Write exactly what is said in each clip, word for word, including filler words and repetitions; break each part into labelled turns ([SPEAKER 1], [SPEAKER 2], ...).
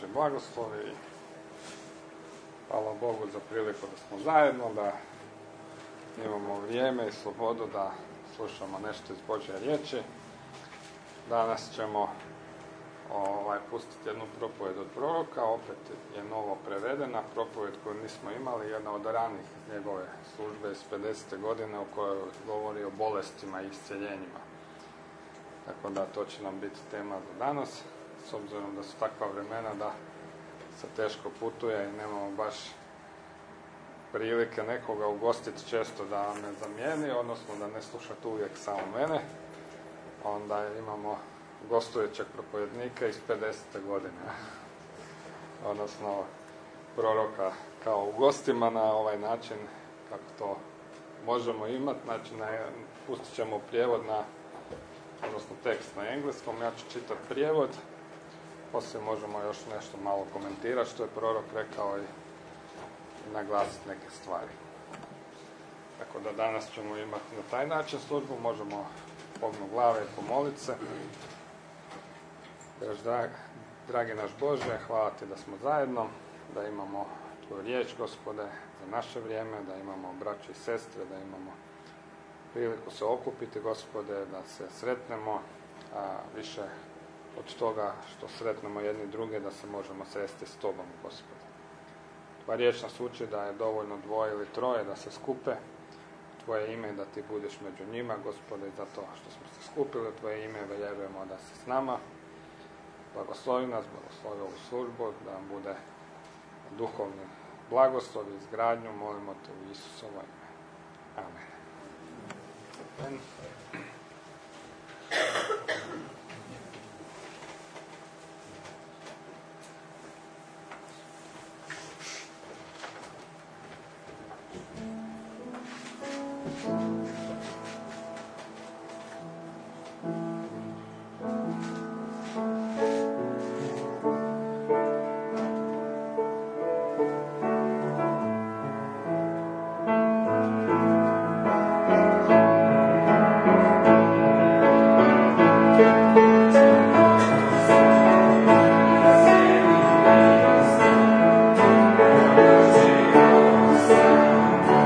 [SPEAKER 1] Božji blagoslovi. Hvala Bogu za priliku da smo zajedno, da imamo vrijeme i slobodu da slušamo nešto iz Božje riječi. Danas ćemo ovaj, pustiti jednu propovjed od proroka, opet je novo prevedena, propovjed koju nismo imali, jedna od ranih njegove službe iz pedesete godine u kojoj govori o bolestima i isceljenjima. Tako da to će nam biti tema za danas, s obzirom da su takva vremena da se teško putuje i nemamo baš prilike nekoga ugostiti često da me zamijeni, odnosno da ne slušate uvijek samo mene. Onda imamo gostujućeg propovjednika iz pedesete godine, odnosno proroka kao u gostima na ovaj način kako to možemo imati. Znači, na, pustit ćemo prijevod na, odnosno tekst na engleskom, ja ću čitati prijevod, poslije možemo još nešto malo komentirati što je prorok rekao i naglasiti neke stvari. Tako da danas ćemo imati na taj način službu, možemo pognu glave i pomoliti se. Dragi, dragi naš Bože, hvala Ti da smo zajedno, da imamo Tvoju riječ, Gospode, za naše vrijeme, da imamo braće i sestre, da imamo priliku se okupiti, Gospode, da se sretnemo, a više od toga što sretnemo jedni druge, da se možemo sresti s Tobom, Gospode. Tvoja riječ nas uči da je dovoljno dvoje ili troje da se skupe Tvoje ime, da Ti budeš među njima, Gospode, i zato što smo se skupili u Tvoje ime, vjerujemo da si s nama. Blagoslovi nas, blagoslovi ovu službu, da nam bude duhovni blagoslov i izgradnju, molimo Te u Isusovo ime. Amen. Amen.
[SPEAKER 2] Thank you.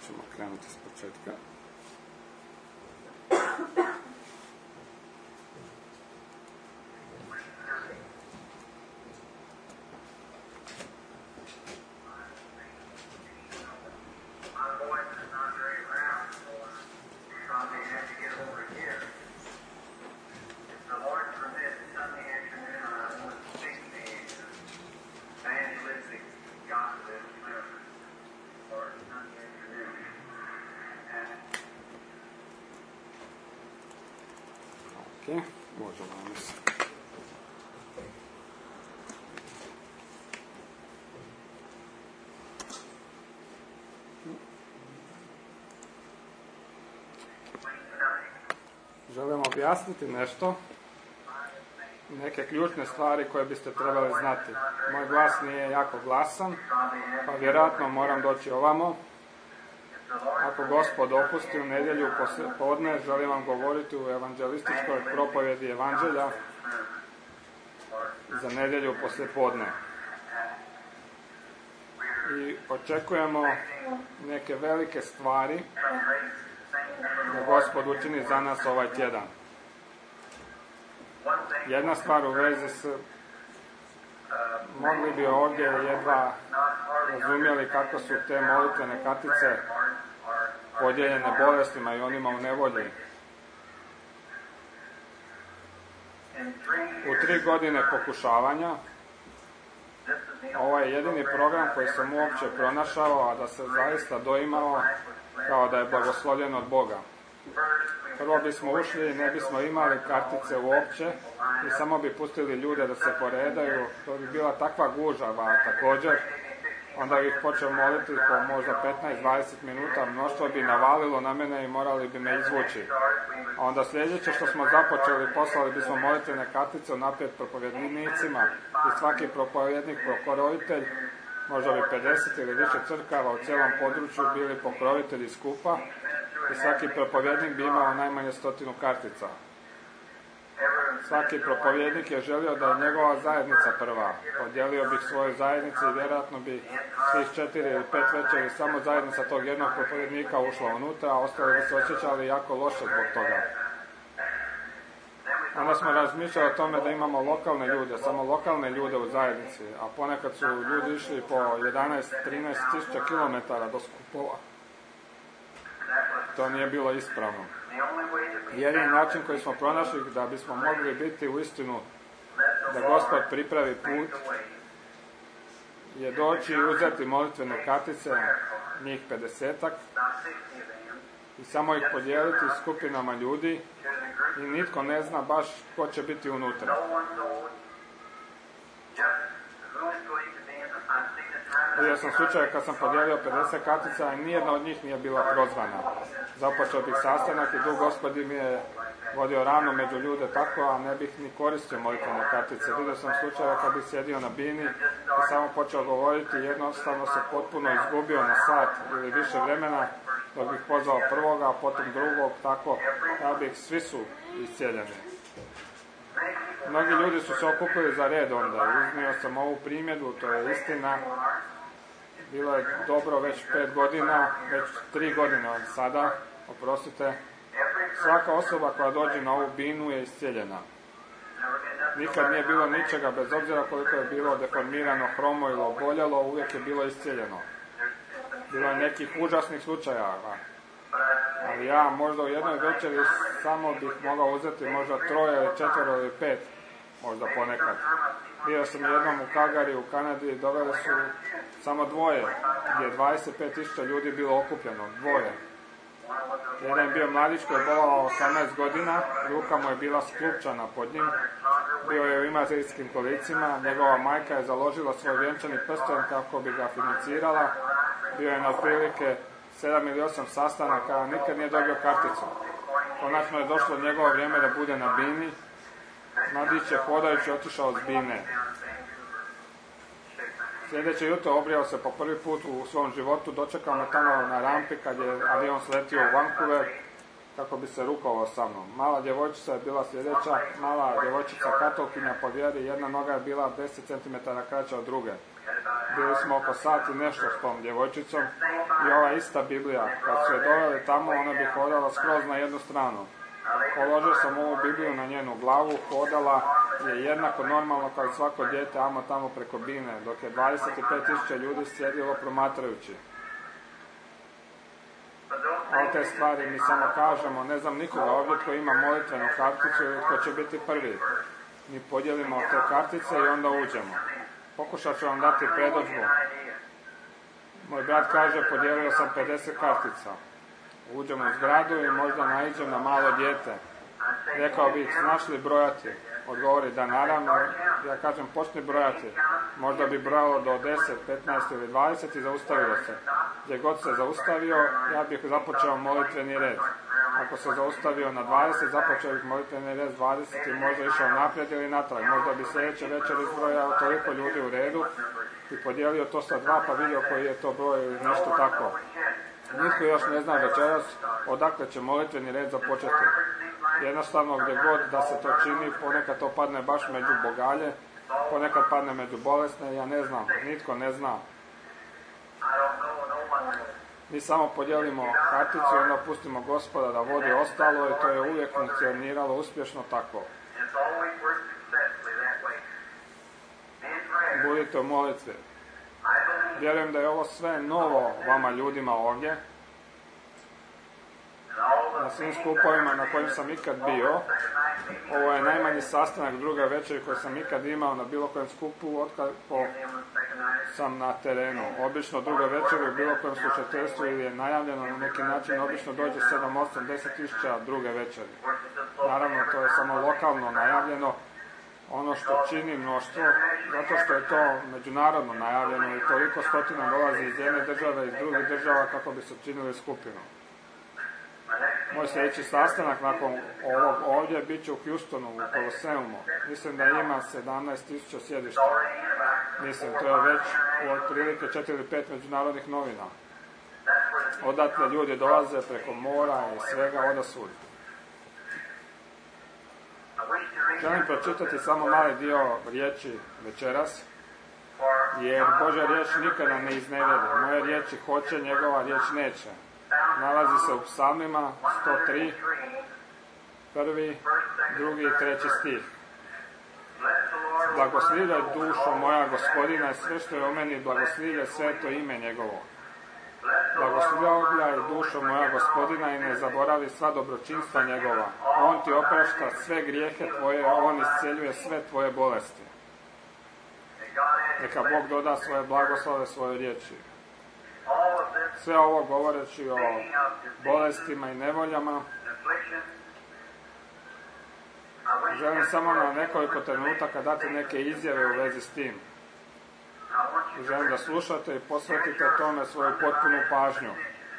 [SPEAKER 1] ćemo krenuti s početka. Ok, možemo danas. Želim objasniti nešto, neke ključne stvari koje biste trebali znati. Moj glas nije jako glasan, pa vjerojatno moram doći ovamo. Ako Gospod opusti u nedjelju podne, želim vam govoriti u evanđelističkoj propovjedi evanđelja za nedjelju poslije podne. I očekujemo neke velike stvari da Gospod učini za nas ovaj tjedan. Jedna stvar u vezi s... Mogli bi ovdje jedva razumjeli kako su te molitvene kartice podijeljene bolestima i onima u nevolji. U tri godine pokušavanja, ovo je jedini program koji sam uopće pronašao, a da se zaista doimao kao da je blagoslovljen od Boga. Prvo bismo ušli i ne bismo imali kartice uopće i samo bi pustili ljude da se poredaju. To bi bila takva gužava također. Onda bih počeo moliti po možda petnaest do dvadeset minuta, mnoštvo bi navalilo na mene i morali bi me izvući. A onda sljedeće što smo započeli, poslali bismo molitvene kartice unaprijed propovjednicima i svaki propovjednik, pokrovitelj, možda bi pedeset ili više crkava u cijelom području bili pokrovitelji skupa i svaki propovjednik bi imao najmanje stotinu kartica. Svaki propovjednik je želio da je njegova zajednica prva. Podijelio bih svoju zajednicu i vjerojatno bi svih četiri ili pet večeri samo zajednica tog jednog propovjednika ušla unutra, a ostali bi se osjećali jako loše zbog toga. Onda smo razmišljali o tome da imamo lokalne ljude, samo lokalne ljude u zajednici, a ponekad su ljudi išli po jedanaest do trinaest tisuća kilometara do skupova. To nije bilo ispravno. Jedini način koji smo pronašli da bismo mogli biti u istinu da Gospod pripravi put je doći i uzeti molitvene kartice, njih pedesetak, i samo ih podijeliti skupinama ljudi i nitko ne zna baš ko će biti unutra. Vidio sam slučaj kad sam podijelio pedeset kartica i nijedna od njih nije bila prozvana. Započeo bih sastanak i Duh Gospodi mi je vodio rano među ljude tako, a ne bih ni koristio molitvene kartice. Vidio sam slučaje kad bih sjedio na bini i samo počeo govoriti, jednostavno se potpuno izgubio na sat ili više vremena, dok bih pozvao prvoga, a potom drugog, tako da bih svi su iscijeljeni. Mnogi ljudi su se okupili za red onda. Iznio sam ovu primjedbu, to je istina. Bilo je dobro već pet godina, već tri godine od sada, oprostite. Svaka osoba koja dođe na ovu binu je iscijeljena. Nikad nije bilo ničega, bez obzira koliko je bilo deformirano, hromo ili oboljelo, uvijek je bilo iscijeljeno. Bilo je nekih užasnih slučajeva. Ali ja možda u jednoj večeri samo bih mogao uzeti možda troje ili četvero ili pet, možda ponekad. Bio sam jednom u Calgary u Kanadi, doveli su samo dvoje, gdje je dvadeset pet tisuća ljudi bilo okupljeno, dvoje. Jedan je bio mladić koji je bolao osamnaest godina, ruka mu je bila sklupčana pod njim, bio je u invalidskim kolicima, njegova majka je založila svoj vjenčani prsten kako bi ga financirala, bio je na otprilike sedam ili osam sastanaka, a nikad nije dobio karticu. Konačno je došlo njegovo vrijeme da bude na bini. Mladić je hodajući otišao s bine. Sljedeće jutro obrijao se po prvi put u svom životu, dočekao me tamo na rampi kad je avion sletio u Vancouver kako bi se rukovao sa mnom. Mala djevojčica je bila sljedeća, mala djevojčica katolkinja po vjeri, jedna noga je bila deset centimetara kraća od druge. Bili smo oko sati nešto s tom djevojčicom i ova ista Biblija, kad su je doveli tamo, ona bi hodala skroz na jednu stranu. Položio sam ovu Bibliju na njenu glavu, hodala je jednako normalno kao i svako dijete, amo tamo preko bine, dok je dvadeset pet tisuća ljudi sjedilo promatrajući. O te stvari mi samo kažemo, ne znam nikoga ovdje tko ima molitvenu karticu ili tko će biti prvi. Mi podijelimo te kartice i onda uđemo. Pokušat ću vam dati predodžbu. Moj brat kaže, podijelio sam pedeset kartica. Uđemo u zgradu i možda naiđem na malo dijete. Rekao bih, znaš li brojati? Odgovori da naravno. Ja kažem, počni brojati. Možda bi brojalo do deset, petnaest ili dvadeset i zaustavilo se. Gdje god se zaustavio, ja bih započeo molitveni red. Ako se zaustavio na dvadeset, započeo bih molitveni red dvadeset i možda išao naprijed ili natrag. Možda bi sljedeće večer izbrojao toliko ljudi u redu i podijelio to sa dva pa vidio koji je to broj ili nešto tako. Nitko još ne zna večeras odakle će molitveni red započeti. Jednostavno gdje god da se to čini, ponekad to padne baš među bogalje, ponekad padne među bolesne, ja ne znam, nitko ne zna. Mi samo podijelimo karticu i onda pustimo Gospoda da vodi ostalo i to je uvijek funkcioniralo uspješno tako. Budite u molitvi. Vjerujem da je ovo sve novo vama ljudima ovdje. Na svim skupovima na kojim sam ikad bio, ovo je najmanji sastanak druga večeri koji sam ikad imao na bilo kojem skupu otkad sam na terenu. Obično druga večer u bilo kojem slušateljstvu ili je najavljeno na neki način, obično dođe sedam, osam, deset tisuća druge večeri. Naravno, to je samo lokalno najavljeno. Ono što čini mnoštvo, zato što je to međunarodno najavljeno i toliko stotina dolazi iz jedne države i iz drugih država kako bi se činili skupinu. Moj sljedeći sastanak nakon ovog ovdje bit će u Houstonu, u Koloseumu. Mislim da ima sedamnaest tisuća sjedišta. Mislim, to je već u otprilike četiri ili pet međunarodnih novina. Odatle ljudi dolaze preko mora i svega odasvud. Želim pročitati samo mali dio riječi večeras, jer Božja riječ nikada ne iznevjeri. Moje riječi hoće, njegova riječ neće. Nalazi se u psalmima sto tri, prvi, drugi i treći stih. Blagoslivljaj dušo moja Gospodina i sve što je o meni, blagoslivljaj sveto ime njegovo. Blagoslivljaj dušo moja Gospodina i ne zaboravi sva dobročinstva njegova. On ti oprašta sve grijehe tvoje, on isceljuje sve tvoje bolesti. Neka Bog doda svoje blagoslove svoje riječi. Sve ovo govoreći o bolestima i nevoljama, želim samo na nekoliko trenutaka dati neke izjave u vezi s tim. Želim da slušate i posvetite tome svoju potpunu pažnju.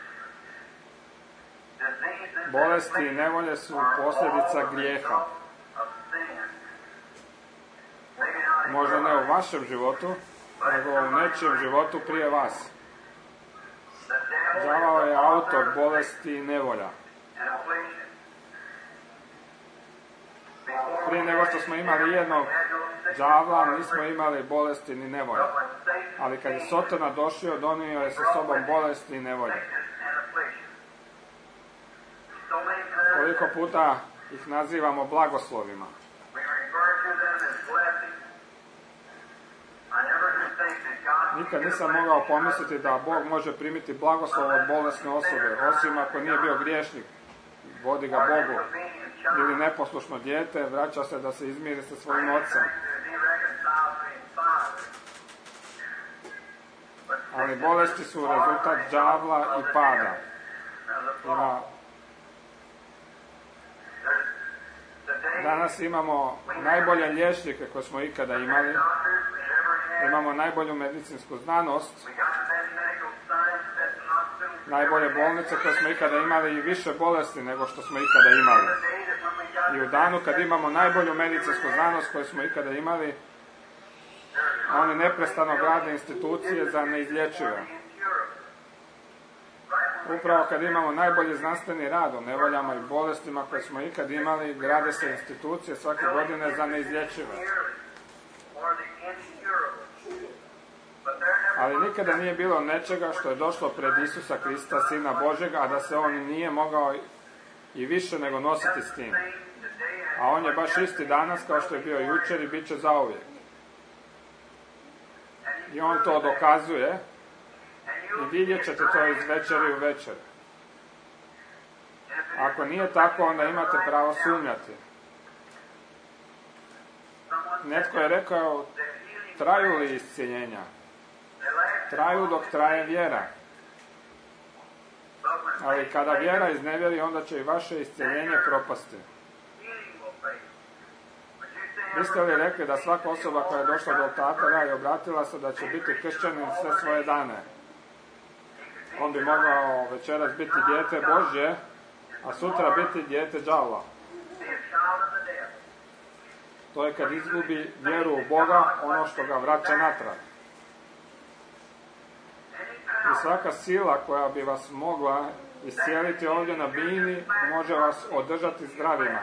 [SPEAKER 1] Bolesti i nevolje su posljedica grijeha. Možda ne u vašem životu, nego u nečijem životu prije vas. Đavao je autor bolesti i nevolja. Prije nego što smo imali jednog đavla, nismo imali bolesti ni nevolja. Ali kad je Sotona došao, donio je sa sobom bolesti i nevolje. Koliko puta ih nazivamo blagoslovima. Nikad nisam mogao pomisliti da Bog može primiti blagoslov od bolesne osobe, osim ako nije bio griješnik, vodi ga Bogu, ili neposlušno dijete, vraća se da se izmiri sa svojim ocem. Ali bolesti su rezultat đavla i pada. Ima... Danas imamo najbolje liječnike koje smo ikada imali. Imamo najbolju medicinsku znanost, najbolje bolnice koje smo ikada imali i više bolesti nego što smo ikada imali. I u danu kad imamo najbolju medicinsku znanost koju smo ikada imali, oni neprestano grade institucije za neizlječive. Upravo kad imamo najbolji znanstveni rad o nevoljama i bolestima koje smo ikad imali, grade se institucije svake godine za neizlječive. Ali nikada nije bilo nečega što je došlo pred Isusa Krista, Sina Božjega, a da se on nije mogao i više nego nositi s tim. A on je baš isti danas kao što je bio jučer i bit će zauvijek. I on to dokazuje i vidjet ćete to iz večeri u večer. Ako nije tako, onda imate pravo sumnjati. Netko je rekao, traju li iscjeljenja? Traju dok traje vjera. Ali kada vjera iznevjeri, onda će i vaše iscjeljenje propasti. Biste li rekli da svaka osoba koja je došla do oltara i obratila se da će biti kršćanin sve svoje dane? On bi mogao večeras biti dijete Božje, a sutra biti dijete đavla. To je kad izgubi vjeru u Boga, ono što ga vraća natrag. I svaka sila koja bi vas mogla iscijeliti ovdje na bini, može vas održati zdravima.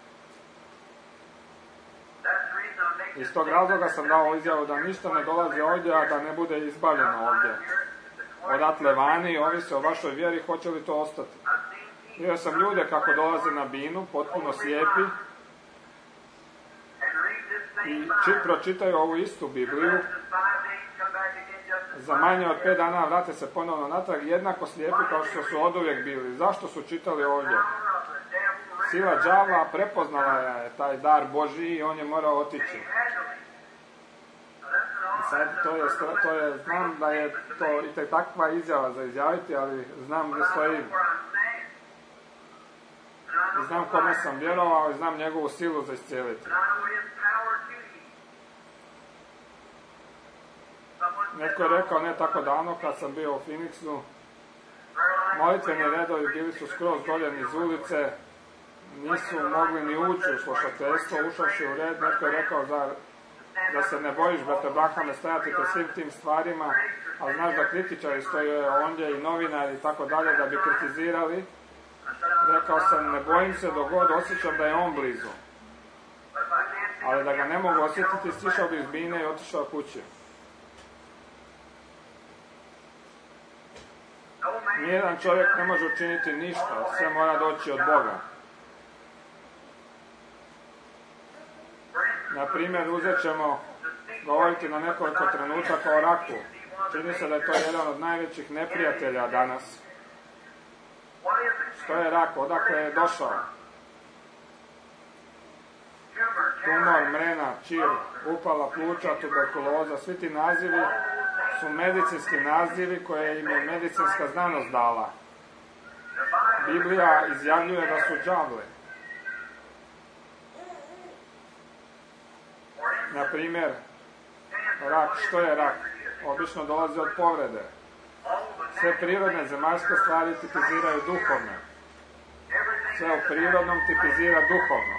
[SPEAKER 1] Iz tog razloga sam dao izjavu da ništa ne dolazi ovdje, a da ne bude izbavljeno ovdje. Odatle vani, ovisi o vašoj vjeri, hoće li to ostati. Vidio sam ljude kako dolaze na binu, potpuno slijepi, i či, pročitaju ovu istu Bibliju, za manje od pet dana vrate se ponovno natrag, jednako slijepi kao što su oduvijek bili. Zašto su čitali ovdje? Sila đavla prepoznala je taj dar Božji i on je morao otići. I sad to je, to je, znam da je to i takva izjava za izjaviti, ali znam gdje stojim. I znam kome sam vjerovao i znam njegovu silu za iscijeliti. Netko je rekao ne tako davno kad sam bio u Phoenixu, molitveni redovi bili su skroz dolje iz ulice, nisu mogli ni ući u slušateljstvo, ušavši u red. Netko je rekao da, da se ne bojiš, brate Brahame, stajati te svim tim stvarima, a znaš da kritičari stoje ondje i novinari i tako dalje da bi kritizirali. Rekao sam, ne bojim se dok god osjećam da je on blizu. Ali da ga ne mogu osjetiti, stišao bi iz bine i otišao kući. Nijedan čovjek ne može učiniti ništa, sve mora doći od Boga. Na primjer, uzet ćemo govoriti na nekoliko trenutaka o raku. Čini se da je to jedan od najvećih neprijatelja danas. Što je rak? Odakle je došao? Tumor, mrena, čir, upala pluća, tuberkuloza, svi ti nazivi su medicinski nazivi koje im je medicinska znanost dala. Biblija izjavljuje da su đavli. Na primjer, rak. Što je rak? Obično dolazi od povrede. Sve prirodne zemaljske stvari tipiziraju duhovne. Sve u prirodnom tipizira duhovno.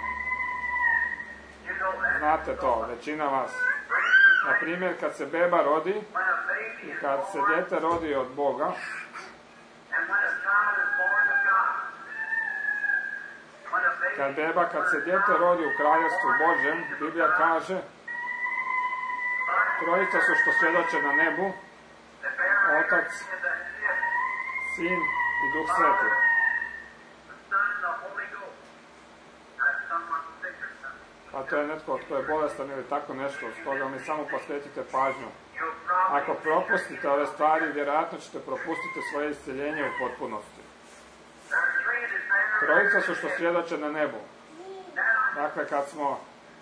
[SPEAKER 1] Znate to, većina vas. Na primjer, kad se beba rodi i kad se dijete rodi od Boga, kad beba, kad se dijete rodi u kraljevstvu Božjem, Biblija kaže, trojica su što svjedoče na nebu, Otac, Sin i Duh Sveti. A to je netko tko je bolestan ili tako nešto, stoga mi samo posvetite pažnju. Ako propustite ove stvari, vjerojatno ćete propustiti svoje isceljenje u potpunosti. Trojica su što svjedoče na nebu. Dakle, kad smo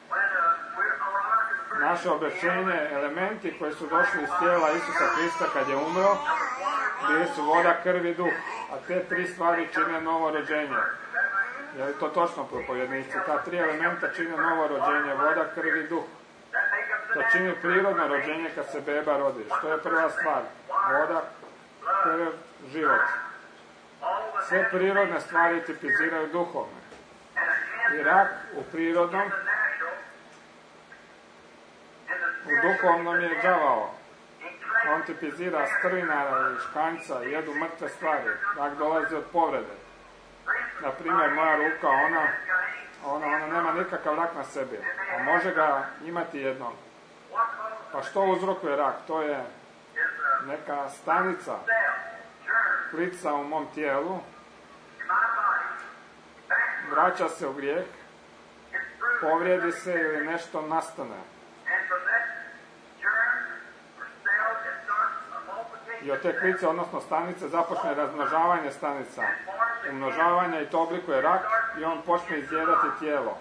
[SPEAKER 1] naše objašnjenje, elementi koji su došli iz tijela Isusa Krista kad je umro, bili su voda, krv i duh. A te tri stvari čine novo rođenje. Je li to točno, propovjednici? Ta tri elementa čine novo rođenje, voda, krv i duh. To čini prirodno rođenje kad se beba rodi. Što je prva stvar? Voda, krv, život. Sve prirodne stvari tipiziraju duhovne. I rak u prirodnom, u duhovnom je đavao. On tipizira strvinara i škanjca i jedu mrtve stvari. Rak dolazi od povrede. Na primjer, moja ruka, ona, ona, ona nema nikakav rak na sebi. A može ga imati jednom. Pa što uzrokuje rak? To je neka stanica, klica u mom tijelu, vraća se u grijeh, povrijedi se ili nešto nastane. I od te klice, odnosno stanice, započne razmnožavanje stanica. Umnožavanje i to oblikuje rak i on počne izjedati tijelo.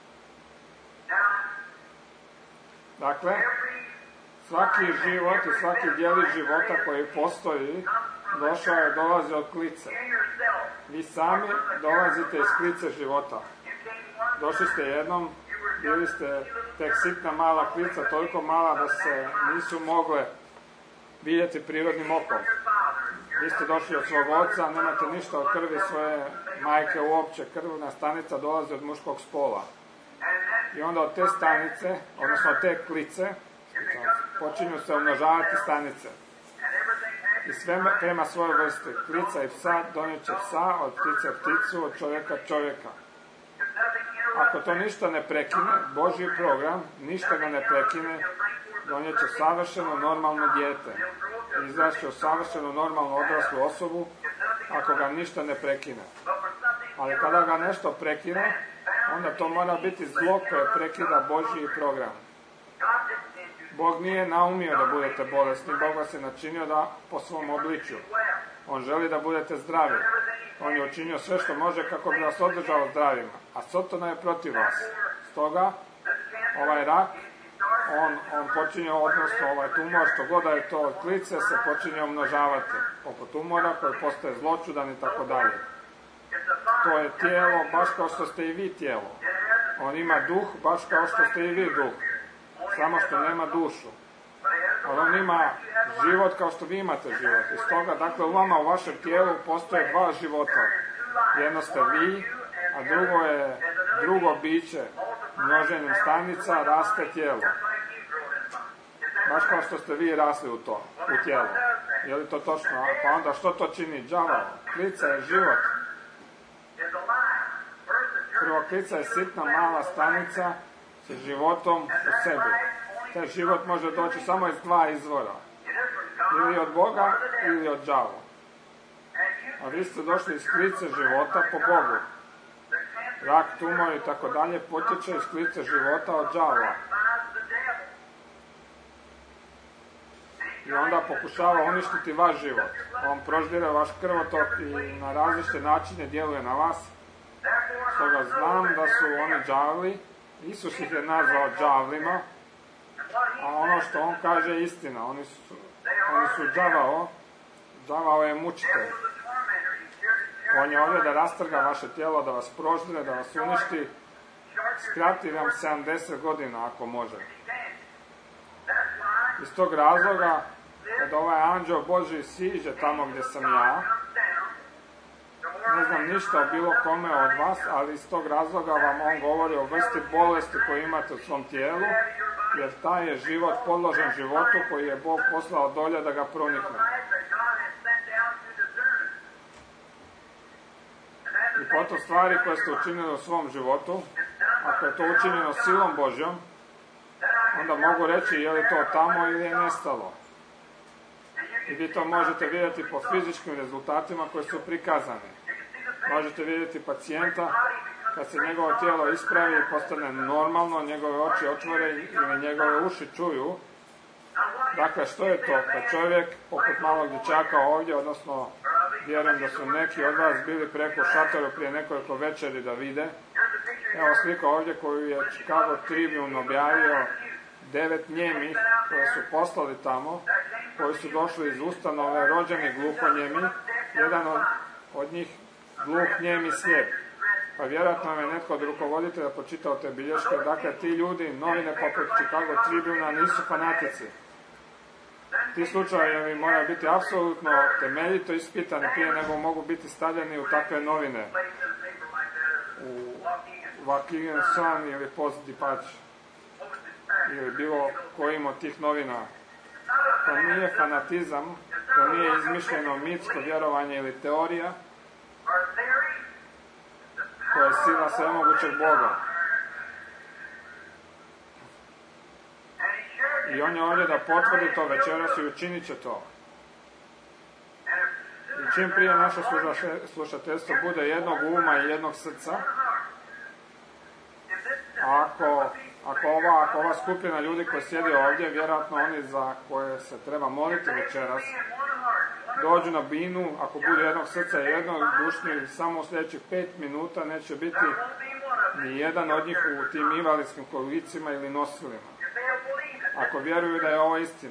[SPEAKER 1] Dakle, svaki život i svaki dijelić života koji postoji, došao je, dolazi od klice. Vi sami dolazite iz klice života. Došli ste jednom, bili ste tek sitna mala klica, toliko mala da se nisu mogle vidjeti prirodnim okom. Vi ste došli od svog oca, nemate ništa od krvi svoje majke uopće. Krvna stanica dolazi od muškog spola. I onda od te stanice, odnosno od te klice, počinju se umnožavati stanice. I sve prema svojoj vrsti. Klica i psa donijet će psa, od ptice pticu, od čovjeka čovjeka. Ako to ništa ne prekine, Božji program, ništa ga ne prekine, donijet će savršeno normalno dijete. Izrašće u savršeno normalnu odraslu osobu, ako ga ništa ne prekine. Ali kada ga nešto prekine, onda to mora biti zlo koje prekida Božji program. Bog nije naumio da budete bolesni, Bog vas je načinio da po svom obličju. On želi da budete zdravi. On je učinio sve što može kako bi vas održao zdravima. A Sotona je protiv vas. Stoga, ovaj rak, on, on počinje, odnosno ovaj tumor, što god da je to od klice, se počinje umnožavati. Oko tumora koji postaje zločudan i tako dalje. To je tijelo baš kao što ste i vi tijelo. On ima duh baš kao što ste i vi duh. Samo što nema dušu. Ali on ima život kao što vi imate život. I stoga, dakle, u vama, u vašem tijelu postoje dva života. Jedno ste vi, a drugo je drugo biće. Množenjem stanica raste tijelo. Baš kao što ste vi rasli u to, u tijelo. Je li to točno? Pa onda što to čini đavao? Klica je život. Prvo, klica je sitna mala stanica sa životom u sebi. Taj život može doći samo iz dva izvora. Ili od Boga, ili od đava. A vi ste došli iz klice života po Bogu. Rak, tumor i tako dalje potječe iz klice života od đava. I onda pokušava uništiti vaš život. On proždire vaš krvotok i na različite načine djeluje na vas. Stoga znam da su oni đavli. Isus ih je nazvao đavlima. A ono što on kaže je istina. Oni su, oni su đavao. Đavao je mučitelj. On je ovdje da rastrga vaše tijelo, da vas proždire, da vas uništi. Skrati vam sedamdeset godina ako može. Iz tog razloga, kad ovaj anđeo Božji siđe tamo gdje sam ja, ne znam ništa o bilo kome od vas, ali iz tog razloga vam on govori o vrsti bolesti koju imate u svom tijelu, jer taj je život podložen životu koji je Bog poslao dolje da ga pronikne. I potom stvari koje ste učinili u svom životu, ako je to učinjeno silom Božjom, onda mogu reći je li to tamo ili je nestalo. I vi to možete vidjeti po fizičkim rezultatima koji su prikazani. Možete vidjeti pacijenta kad se njegovo tijelo ispravi i postane normalno, njegove oči otvore ili njegove uši čuju. Dakle, što je to? Kad čovjek, poput malog dječaka ovdje, odnosno vjerujem da su neki od vas bili preko šatoru prije nekoliko večeri da vide. Evo slika ovdje koju je Chicago Tribune objavio, devet njemih koje su poslali tamo, koji su došli iz ustanove rođeni gluhonjemi, jedan od, od njih gluh, njem i slijep. Pa vjerojatno je netko od rukovoditelja počitao te bilješke. Dakle, ti ljudi, novine poput Chicago Tribuna, nisu fanatici. Ti slučajevi moraju biti apsolutno temeljito ispitani prije nego mogu biti stavljeni u takve novine. U Waukegan Sun ili Post-Dispatch ili bilo kojim od tih novina. To nije fanatizam, to nije izmišljeno mitsko vjerovanje ili teorija, to je sila svemogućeg Boga. I on je ovdje da potvrdi to večeras i učinit će to. čim prije naše slušateljstvo bude jednog uma i jednog srca, ako, ako, ova, ako ova skupina ljudi koji sjedi ovdje, vjerojatno oni za koje se treba moliti večeras, dođu na binu, ako bude jednog srca i jednog dušnji, samo u sljedećih pet minuta neće biti ni jedan od njih u tim invalidskim kolicima ili nosilima. Ako vjeruju da je ovo istina.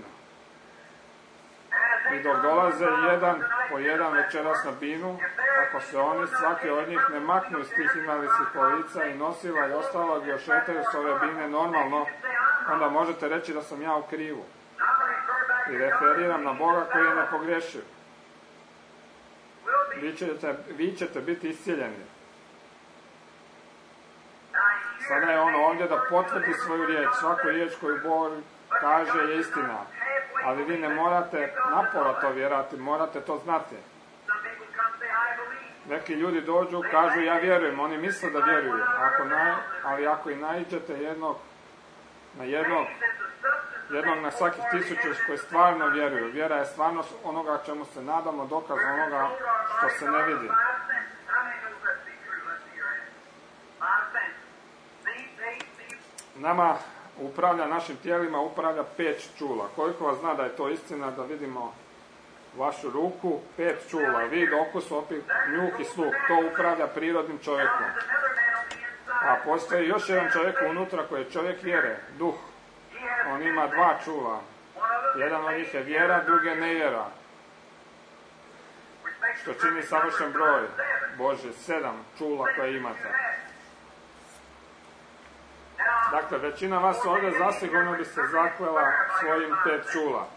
[SPEAKER 1] I dok dolaze jedan po jedan večeras na binu, ako se oni, svaki od njih, ne maknu iz tih invalidskih kolica i nosila i ostalog i ošetaju s ove bine normalno, onda možete reći da sam ja u krivu. I referiram na Boga koji je nepogrešiv. Vi ćete, vi ćete biti iscijeljeni. Sada je on ovdje da potvrdi svoju riječ. Svaku riječ koju Bog kaže je istina. Ali vi ne morate napola to vjerati, morate to znati. Neki ljudi dođu, kažu ja vjerujem, oni misle da vjeruju. Ako naj, ali ako i naiđete jednog na jednog, jednog na svakih tisuću koji stvarno vjeruju. Vjera je stvarnost onoga čemu se nadamo, dokaz onoga što se ne vidi. Nama upravlja našim tijelima, upravlja pet čula. Koliko vas zna da je to istina, da vidimo vašu ruku, pet čula, vid, okus, opik, njuh i sluh. To upravlja prirodnim čovjekom. A postoji još jedan čovjek unutra koji je čovjek vjere, duh. On ima dva čula. Jedan od njih je vjera, drugi je nevjera. Što čini savršen broj Bože, sedam čula koje imate. Dakle, većina vas ovdje zasigurno bi se zaklela svojim pet čula.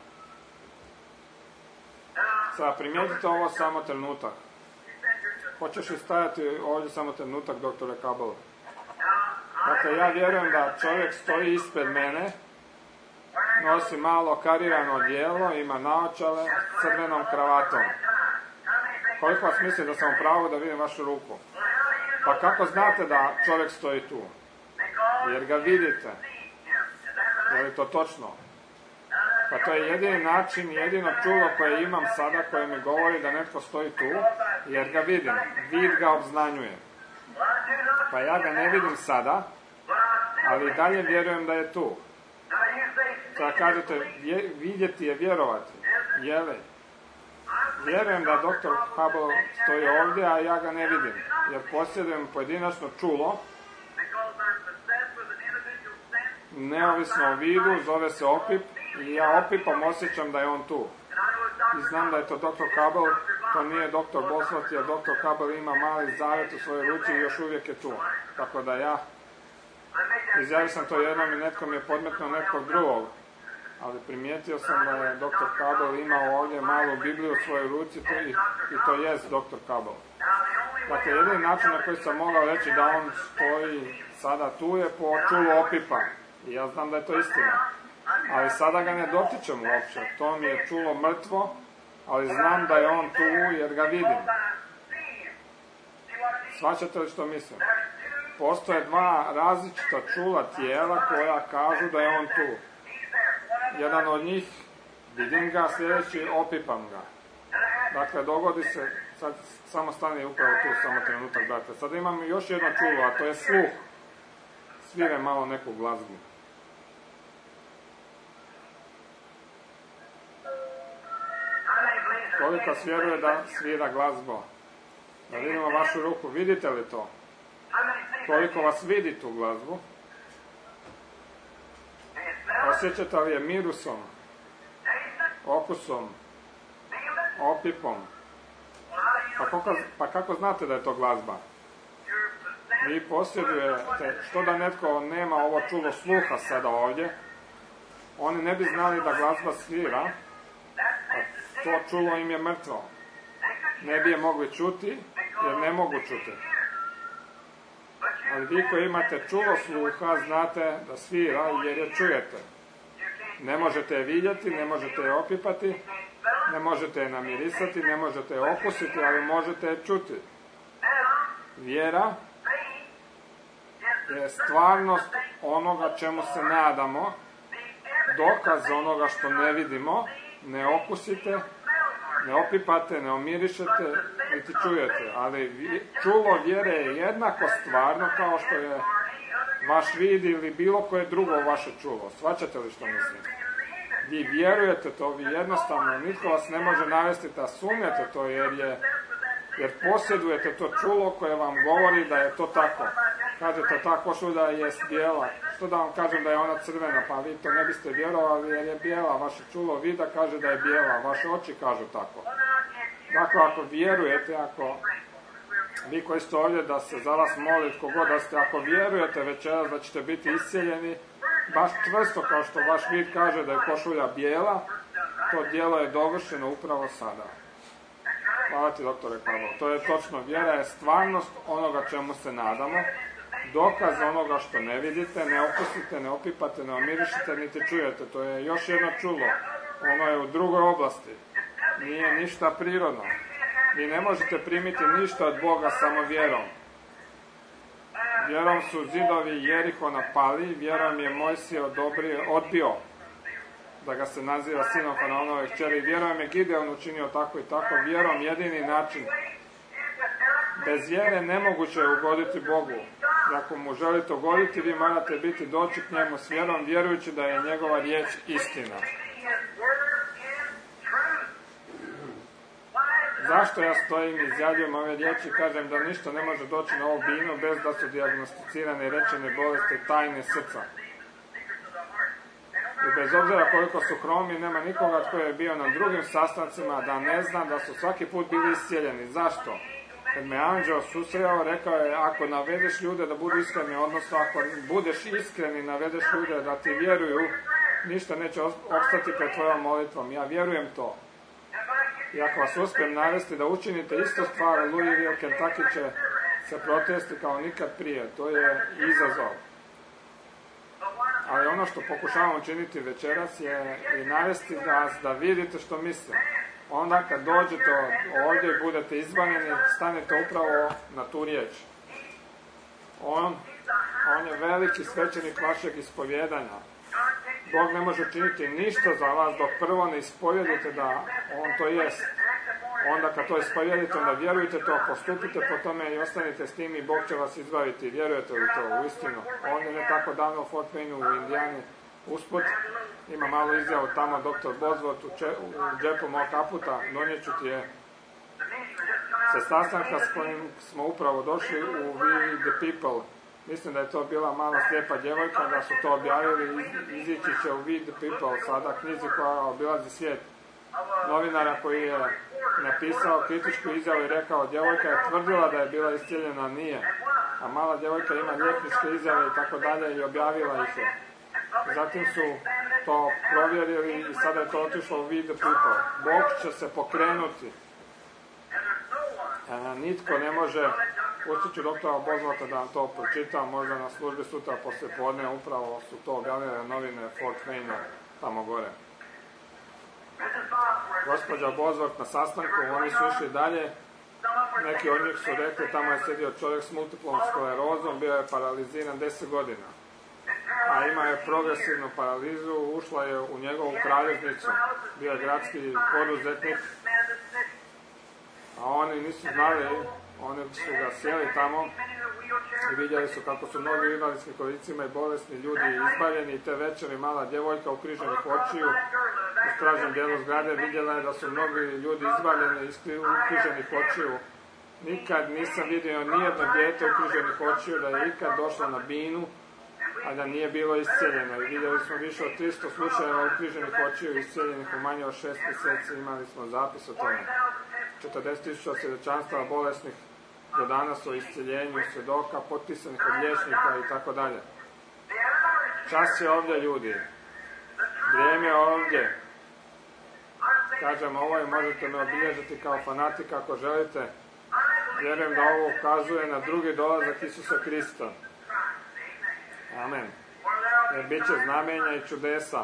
[SPEAKER 1] Sada primijetite ovo samo trenutak. Hoćeš li stajati ovdje samo trenutak, doktore Kabel? Dakle, ja vjerujem da čovjek stoji ispred mene, nosi malo karirano odijelo, ima naočale s crvenom kravatom. Koliko vas misli da sam u pravu da vidim vašu ruku? Pa kako znate da čovjek stoji tu? Jer ga vidite. Je li to točno? Pa to je jedini način, jedino čulo koje imam sada, koje mi govori da netko stoji tu, jer ga vidim. Vid ga obznanjuje. Pa ja ga ne vidim sada, ali dalje vjerujem da je tu. Sada kažete, vje, vidjeti je vjerovati. Je li? Vjerujem da doktor Hubble stoji ovdje, a ja ga ne vidim. Jer posjedujem pojedinačno čulo, neovisno o vidu, zove se opip, i ja opipom osjećam da je on tu. I znam da je to doktor Hubble, to nije doktor Bosworth, jer doktor Hubble ima mali zavjet u svojoj ruci i još uvijek je tu. Tako da ja izjavio sam to jednom i netko mi je podmetnuo nekog drugog. Ali primijetio sam da je doktor Hubble imao ovdje malu Bibliju u svojoj ruci to i, i to jest doktor Hubble. Dakle, jedini način na koji sam mogao reći da on stoji sada tu je po čulu opipa. I ja znam da je to istina. Ali sada ga ne dotičem uopće. To mi je čulo mrtvo, ali znam da je on tu jer ga vidim. Shvaćate li što mislim? Postoje dva različita čula tijela koja kažu da je on tu. Jedan od njih, vidim ga, sljedeći opipam ga. Dakle, dogodi se, sad samo stane upravo tu, samo trenutak, dakle. Sad imam još jedno čulo, a to je sluh. Svire malo neku glazbu. Koliko svjeruje da svira glazbo? Da vidimo vašu ruku, vidite li to? Koliko vas vidi tu glazbu? Osjećate li je mirusom, okusom, opipom? Pa kako, pa kako znate da je to glazba? Vi posjedujete, što da netko nema ovo čulo sluha sada ovdje, oni ne bi znali da glazba svira, a to čulo im je mrtvo. Ne bi je mogli čuti, jer ne mogu čuti. Ali vi koji imate čulo sluha, znate da svira jer je čujete. Ne možete je vidjeti, ne možete je opipati, ne možete je namirisati, ne možete je okusiti, ali možete je čuti. Vjera je stvarnost onoga čemu se nadamo, dokaz onoga što ne vidimo, ne okusite, ne opipate, ne omirišete, niti čujete. Ali čulo vjere je jednako stvarno kao što je vaš vid ili bilo koje drugo vaše čulo. Shvaćate li što mislim? Vi vjerujete to, vi jednostavno, nitko vas ne može navesti da sumnjate to, jer je jer posjedujete to čulo koje vam govori da je to tako. Kažete, ta košulja je bijela. Što da vam kažem da je ona crvena, pa vi to ne biste vjerovali jer je bijela. Vaše čulo vida kaže da je bijela, vaše oči kažu tako. Dakle, ako vjerujete, ako vi koji ste ovdje da se za vas moli, tko god da ste, ako vjerujete večeras da ćete biti iscijeljeni, baš čvrsto kao što vaš vid kaže da je košulja bijela, to djelo je dovršeno upravo sada. Hvala ti, doktore Pavlo. To je točno. Vjera je stvarnost onoga čemu se nadamo, dokaz onoga što ne vidite, ne okusite, ne opipate, ne omirišite, niti čujete. To je još jedno čulo. Ono je u drugoj oblasti. Nije ništa prirodno. Vi ne možete primiti ništa od Boga samo vjerom. Vjerom su zidovi Jerihona pali, vjerom je Mojsije odobrio, odbio da ga se naziva sinom faraonove kćeri. Vjerom je Gideon učinio tako i tako. Vjerom jedini način. Bez vjere nemoguće je ugoditi Bogu. Ako mu želite ugoditi, vi morate biti doći k njemu s vjerom, vjerujući da je njegova riječ istina. Zašto ja stojim i izjavljujem ove riječi i kažem da ništa ne može doći na ovu binu bez da su dijagnosticirane i rečene bolesti tajne srca? I bez obzira koliko su hromi, nema nikoga tko je bio na drugim sastancima da ne zna da su svaki put bili iscijeljeni. Zašto? Kad me anđeo susreo, rekao je, ako navedeš ljude da budu iskreni, odnosno ako budeš iskren i navedeš ljude da ti vjeruju, ništa neće opstati pred tvojom molitvom. Ja vjerujem to. I ako vas uspijem navesti da učinite isto stvar, Louisville, Kentucky će se protresti kao nikad prije. To je izazov. Ali ono što pokušavam učiniti večeras je i navesti da, da vidite što mislim. Onda kad dođete ovdje i budete izbanjeni, stanete upravo na tu riječ. On, on je veliki svećenik vašeg ispovjedanja. Bog ne može učiniti ništa za vas dok prvo ne ispovjedite da on to jest. Onda kad to ispovjedite, onda vjerujte to, postupite po tome i ostanite s tim i Bog će vas izbaviti. Vjerujete li to u istinu? On je ne tako davno u Fort Wayne u Indijani usput. Ima malo izjavu tamo, doktor Bosworth u, če, u džepu mog kaputa, donjeću ti je se sastanka s kojim smo upravo došli u We the People. Mislim da je to bila mala slijepa djevojka, da su to objavili, izići će u We the People, sada knjizi koja obilazi svijet. Novinara koji je napisao kritičku izjavu i rekao, djevojka je tvrdila da je bila iscijeljena, a nije. A mala djevojka ima liječničke izjave i tako dalje i objavila ih je. Zatim su to provjerili i sada je to otišlo u We the People. Bog će se pokrenuti. A, nitko ne može, pustit ću doktora Boswortha da vam to pročitam, možda na službi sutra poslije podne, upravo su to objavile novine Fort Wayne tamo gore. Gospođa Bosworth na sastanku, oni su išli dalje, neki od njih su rekli, tamo je sjedio čovjek s multiplom sklerozom, bio je paraliziran deset godina. A ima je progresivnu paralizu, ušla je u njegovu kraljevnicu, bio je gradski poduzetnik, a oni nisu znali, oni su ga sjeli tamo i vidjeli su kako su mnogi u invalidskim kolicima i bolesni ljudi izbaljeni i te večeri mala djevojka ukriženih očiju u stražnom dijelu zgrade vidjela je da su mnogi ljudi izbaljeni i ukriženih očiju. Nikad nisam vidio nijedno dijete ukriženih očiju da je ikad došlo na binu, a da nije bilo iscijeljeno. I vidjeli smo više od tristo slučajeva ukriženih očiju iscijeljenih u manje od šest mjeseci, imali smo zapis o tome. četrdeset tisuća svjedočanstava bolesnih do danas o iscijeljenju svjedoka, potpisanih od liječnika i tako dalje. Čas je ovdje, ljudi. Vrijeme je ovdje. Kažem, ovo je, možete me obilježiti kao fanatika ako želite. Vjerujem da ovo ukazuje na drugi dolazak Isusa Krista. Amen. Jer bit će znamenja i čudesa.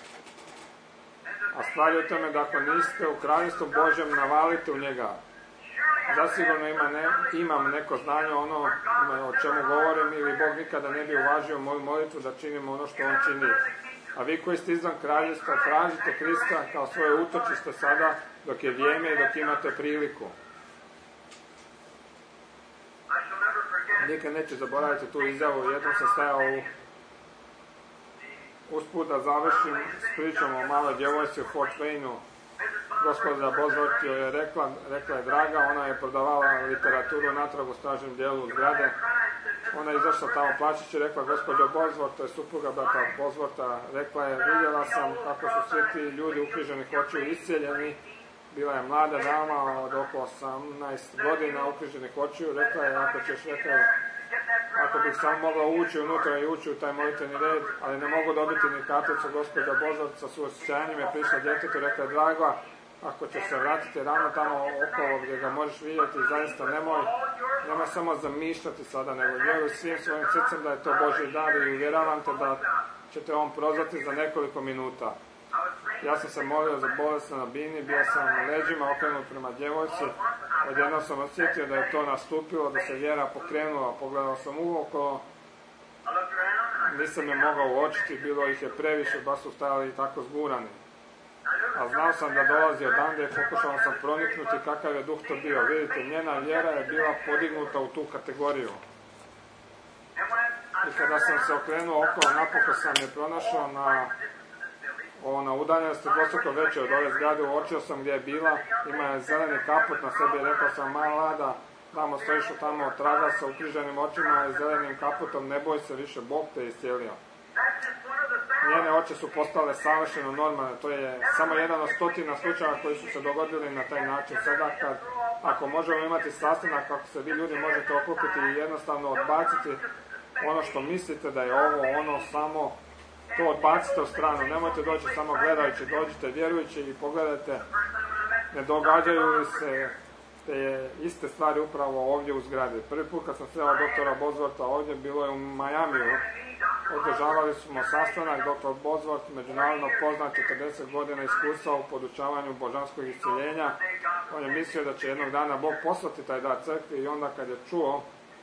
[SPEAKER 1] A stvar je u tome da ako niste u kraljestvu Božjem, navalite u njega. Zasigurno ima ne, imam neko znanje ono o čemu govorim ili Bog nikada ne bi uvažio moju molitvu da činimo ono što on čini. A vi koji ste izvan kraljevstva, tražite Krista kao svoje utočište sada, dok je vrijeme i dok imate priliku. Nikad neću zaboraviti tu izjavu, jednom sam stajao u usput da završim s pričom o maloj djevojci u Fort Wayne-u. Gospođa Bosworth joj je rekla, rekla je draga, ona je prodavala literaturu natrag u stražnjem dijelu zgrade. Ona je izašla tamo plačući i rekla, gospođo Bosworth, to je supruga brata Boswortha, rekla je, vidjela sam kako su svi ti ljudi ukriženih očiju iscijeljeni. Bila je mlada dama od oko osamnaest godina ukriženih očiju, rekla je, ako ćeš, rekla je, ako bih samo mogla ući unutra i ući u taj molitveni red, ali ne mogu dobiti ni karticu, gospođa Bosworth sa suosjećanjem je prišla djetetu i rekla je, draga, ako ćeš se vratiti rano tamo okolo gdje ga možeš vidjeti, zaista nemoj, nemoj samo zamišljati sada, nego vjeruj svim svojim srcem da je to Božji dar i uvjeravam te da ćete on prozvati za nekoliko minuta. Ja sam se molio za bolesna na bini, bio sam na leđima okrenut prema djevojci, odjednom sam osjetio da je to nastupilo, da se vjera pokrenula, pogledao sam uokolo, nisam je mogao uočiti, bilo ih je previše, baš su stajali tako zgurani. A znao sam da dolazi odande i pokušao sam proniknuti kakav je duh to bio. Vidite, njena vjera je bila podignuta u tu kategoriju. I kada sam se okrenuo okolo, napokon sam je pronašao na, o, na udaljenosti dvostruko veće od ove zgrade, uočio sam gdje je bila, ima je zeleni kaput na sebi, rekao sam, malada, tamo stojiš tamo traga sa ukriženim očima i zelenim kaputom, ne boj se više, Bog te je iscijelio. Njene oči su postale savršeno normalne, to je samo jedan od stotina slučajeva koji su se dogodili na taj način. Sada kad, ako možemo imati sastanak, ako se vi ljudi možete okupiti i jednostavno odbaciti ono što mislite da je ovo, ono, samo to odbacite u stranu, nemojte doći samo gledajući, dođite vjerujući i pogledajte, ne događaju li se te iste stvari upravo ovdje u zgradi. Prvi put kad sam sreo doktora Boswortha ovdje, bilo je u Majamiju. Održavali smo sastanak, doktor Bosworth, međunarodno poznat, četrdeset godina iskustva u podučavanju božanskog iscjeljenja. On je mislio da će jednog dana Bog poslati taj dar crkvi i onda kad je čuo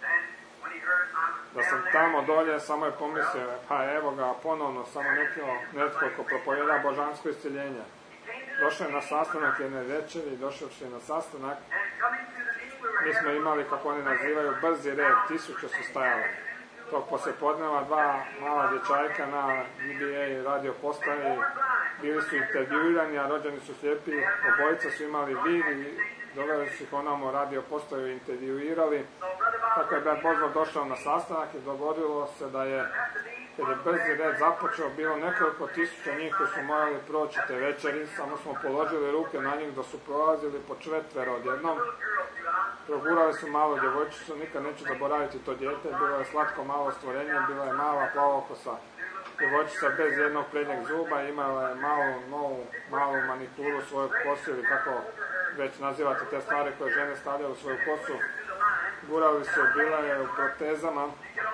[SPEAKER 1] da sam tamo dolje, samo je pomislio, pa evo ga ponovno, samo netko, netko ko propovjeda božansko iscjeljenje. Došao je na sastanak jedne večeri, došavši na sastanak, mi smo imali, kako oni nazivaju, brzi red, tisuće su stajali. Tog poslijepodneva dva mala dječajka na E B A radio postaji bili su intervjuirani, a rođeni su slijepi, obojica su imali vid i doveli su ih onamo radio postaju i intervjuirali. Tako je brat Bosworth došao na sastanak i dogodilo se da je, kad je brzi red započeo, bilo nekoliko tisuća njih koji su morali proći te večeri, samo smo položili ruke na njih da su prolazili po četvero odjednom. Progurali su malu djevojčicu, nikad neću zaboraviti to dijete, bilo je slatko malo stvorenje, bila je mala plavokosa djevojčica bez jednog prednjeg zuba, imala je malu, novu, malu manikuru svoju kosu ili kako već nazivate te stvari koje žene stavljaju u svoju kosu. Gurali su, bila je u protezama,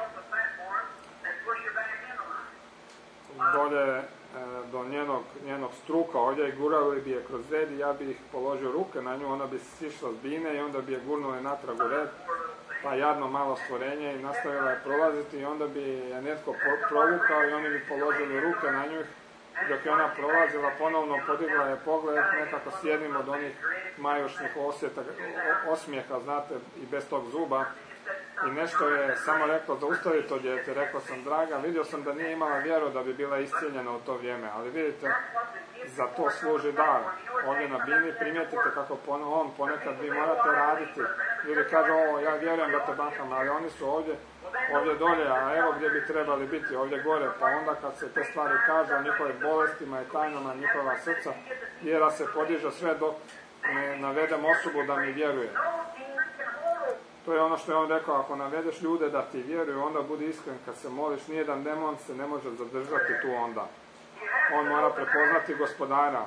[SPEAKER 1] dolje do njenog, njenog struka ovdje i gurali bi je kroz red i ja bi ih položio ruke na nju, ona bi sišla s bine i onda bi je gurnuli natrag u red, pa jadno malo stvorenje i nastavila je prolaziti i onda bi je netko provukao i oni bi položili ruke na nju. Dok je ona prolazila, ponovno podigla je pogled, nekako s jednim od onih majušnih osjeta, osmijeha, znate, i bez tog zuba. I nešto je samo rekao, zaustavi to dijete. Rekao sam, draga, vidio sam da nije imala vjeru da bi bila iscijeljena u to vrijeme, ali vidite, za to služi dar. Ovdje na bini primijetite kako on ponekad vi morate raditi. Ljudi kažu, ovo, ja vjerujem da te baham, ali oni su ovdje, ovdje dolje, a evo gdje bi trebali biti, ovdje gore. Pa onda kad se te stvari kažu o njihovim bolestima i tajnama njihova srca, vjera se podiže sve dok ne navedem osobu da mi vjeruje. To je ono što je on rekao, ako navedeš ljude da ti vjeruju, onda budi iskren kad se moliš, nijedan demon se ne može zadržati tu onda. On mora prepoznati gospodara.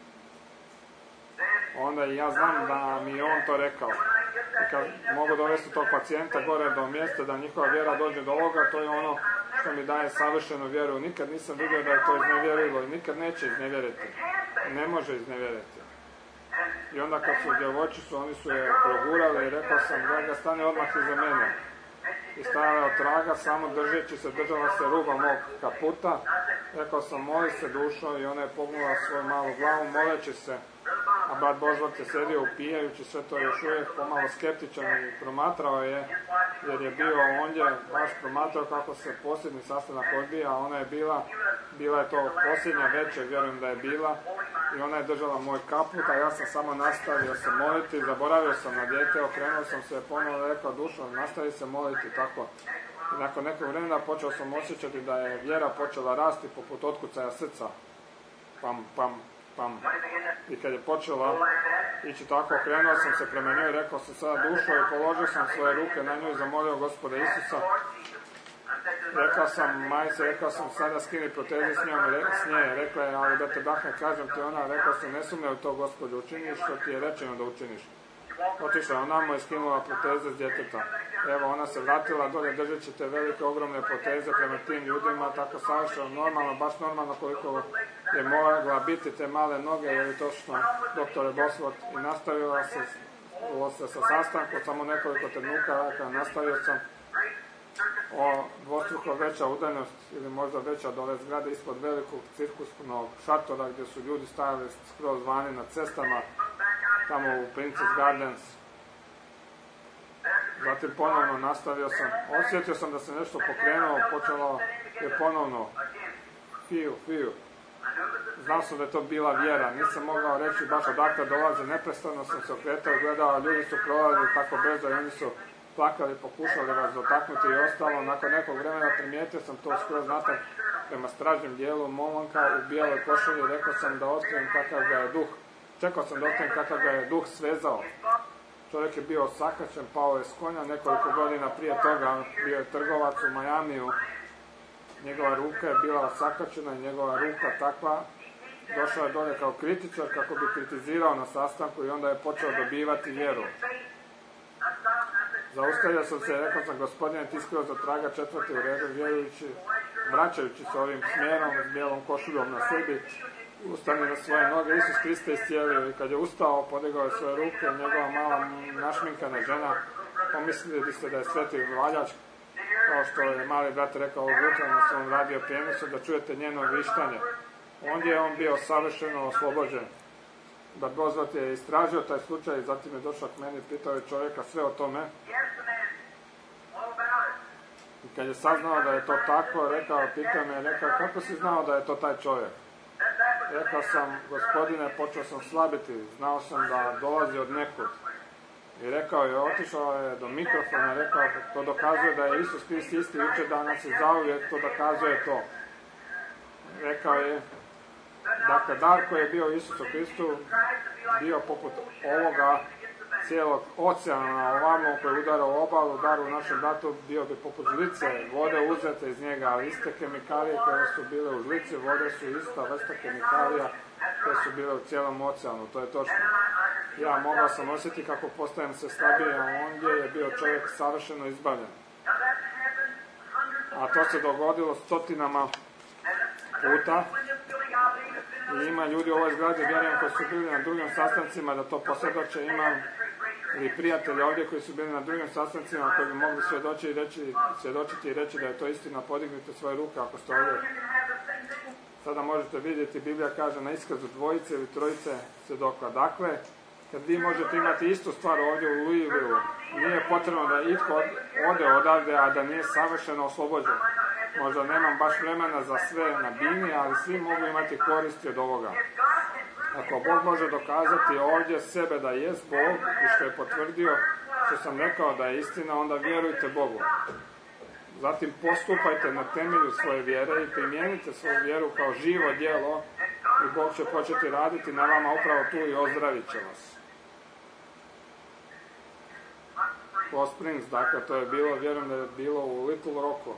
[SPEAKER 1] Onda i ja znam da mi je on to rekao. I kad mogu dovesti tog pacijenta gore do mjesta da njihova vjera dođe do ovoga, to je ono što mi daje savršenu vjeru. Nikad nisam vidio da je to iznevjerilo i nikad neće iznevjeriti. Ne može iznevjeriti. I onda kad su djevojčicu, oni su je progurali i rekao sam, da ga stane odmah iza mene. i stajala od traga, samo držeći se, držala se ruba mog kaputa. Rekao sam, moli se dušo, i ona je pognula svoju malu glavu, moleći se. A brat Božvart je sedio upijajući sve to, još uvijek pomalo skeptičan, i promatrao je, jer je bio ondje, baš promatrao kako se posljednji sastanak odbija, a ona je bila, bila je to posljednja večer, vjerujem da je bila, i ona je držala moj kaput, a ja sam samo nastavio se moliti, zaboravio sam na dijete, okrenuo sam se ponovno i rekao, dušo, nastavi se moliti, tako. I nakon nekog vremena počeo sam osjećati da je vjera počela rasti poput otkucaja srca. Pam, pam, pam. I kad je počela ići tako, okrenuo sam se prema njoj, rekao sam sada dušo, i položio sam svoje ruke na nju i zamolio Gospoda Isusa. Rekao sam majci, rekao sam sada skini proteze s njom, s nje. Rekla je, ali da te bahne, kažem ti ona, rekao sam, ne sumnjaj u to, Gospode, učiniš što ti je rečeno da učiniš. Otišla ona mu je skinula proteze s djeteta. Evo, ona se vratila dolje držeći te velike, ogromne proteze prema tim ljudima, tako savršeno normalno, baš normalno koliko je mogla biti te male noge, jer je točno doktore Bosworth, i nastavila se, se sa sastankom, samo nekoliko trenutka, kada nastavio sam o dvostruko veća udaljenost, ili možda veća od ove zgrade, ispod velikog cirkusnog šatora gdje su ljudi stajali skroz vani na cestama, tamo u Princess Gardens. Zatim ponovno nastavio sam, osjetio sam da se nešto pokrenuo, počelo je ponovno fiju, fiju. Znao sam da je to bila vjera, nisam mogao reći baš odakle dolaze, neprestano sam se okretao i gledao, a ljudi su prolazili tako brzo i oni su plakali, pokušali vas dotaknuti i ostalo. Nakon nekog vremena primijetio sam to skroz natrag prema stražnjem dijelu momaka u bijeloj košulji, rekao sam da otkrijem kakav ga je duh. Čekao sam da otkrijem kakav ga je duh svezao. Čovjek je bio osakaćen, pao je s konja, nekoliko godina prije toga bio je trgovac u Majamiju. Njegova ruka je bila osakaćena i njegova ruka takva. Došao je dolje kao kritičar kako bi kritizirao na sastanku i onda je počeo dobivati vjeru. Zaustavio sam se i rekao sam, Gospodine, ti skroz od traga četvrti u redu, vjerujući, vraćajući se ovim smjerom s bijelom košuljom na sebi, ustani na svoje noge, Isus Kriste iscijelio, i kad je ustao, podigao je svoje ruke, njegova mala našminkana žena, pomislili biste da je sveti valjač, kao što je mali brat rekao ovog jutra na svom radio prijenosu, da čujete njeno vištanje. Ondje je on bio savršeno oslobođen. Da Bosworth je istražio taj slučaj i zatim je došao k meni i pitao je čovjeka sve o tome. I kad je saznao da je to tako, rekao, pitao me, rekao, kako si znao da je to taj čovjek? Rekao sam, Gospodine, počeo sam slabiti, znao sam da dolazi od nekud. I rekao je, otišao je do mikrofona, rekao, to dokazuje da je Isus Krist isti jučer, danas i zauvijek, to dokazuje to. Rekao je, dakle, dar koji je bio Isusu Kristu, bio poput ovoga cijelog oceana ovamo koji udara u obalu, dar u našem bratu bio bi poput žlice vode uzete iz njega, ali iste kemikalije koje su bile u žlici vode su ista vrsta kemikalija koje su bile u cijelom oceanu, to je točno. Ja mogao sam osjetiti kako postajem se slabije, a ondje je bio čovjek savršeno izbavljen. A to se dogodilo stotinama puta. I ima ljudi u ovoj zgradi, vjerujem, koji su bili na drugim sastancima, da to posvjedoče. Imam i prijatelji ovdje koji su bili na drugim sastancima, koji bi mogli svjedočiti i reći, svjedočiti i reći da je to istina. Podignite svoje ruke ako ste ovdje. Sada možete vidjeti, Biblija kaže na iskazu dvojice ili trojice svjedoka. Dakle, kad vi možete imati istu stvar ovdje u Louisville, nije potrebno da itko ode odavde, a da nije savršeno oslobođen. Možda nemam baš vremena za sve na bini, ali svi mogu imati koristi od ovoga. Ako Bog može dokazati ovdje sebe da jest Bog i što je potvrdio, što sam rekao da je istina, onda vjerujte Bogu. Zatim postupajte na temelju svoje vjere i primijenite svoju vjeru kao živo djelo i Bog će početi raditi na vama upravo tu i ozdravit će vas. Cold Springs, dakle, to je bilo, vjerujem da je bilo u Little Rocku.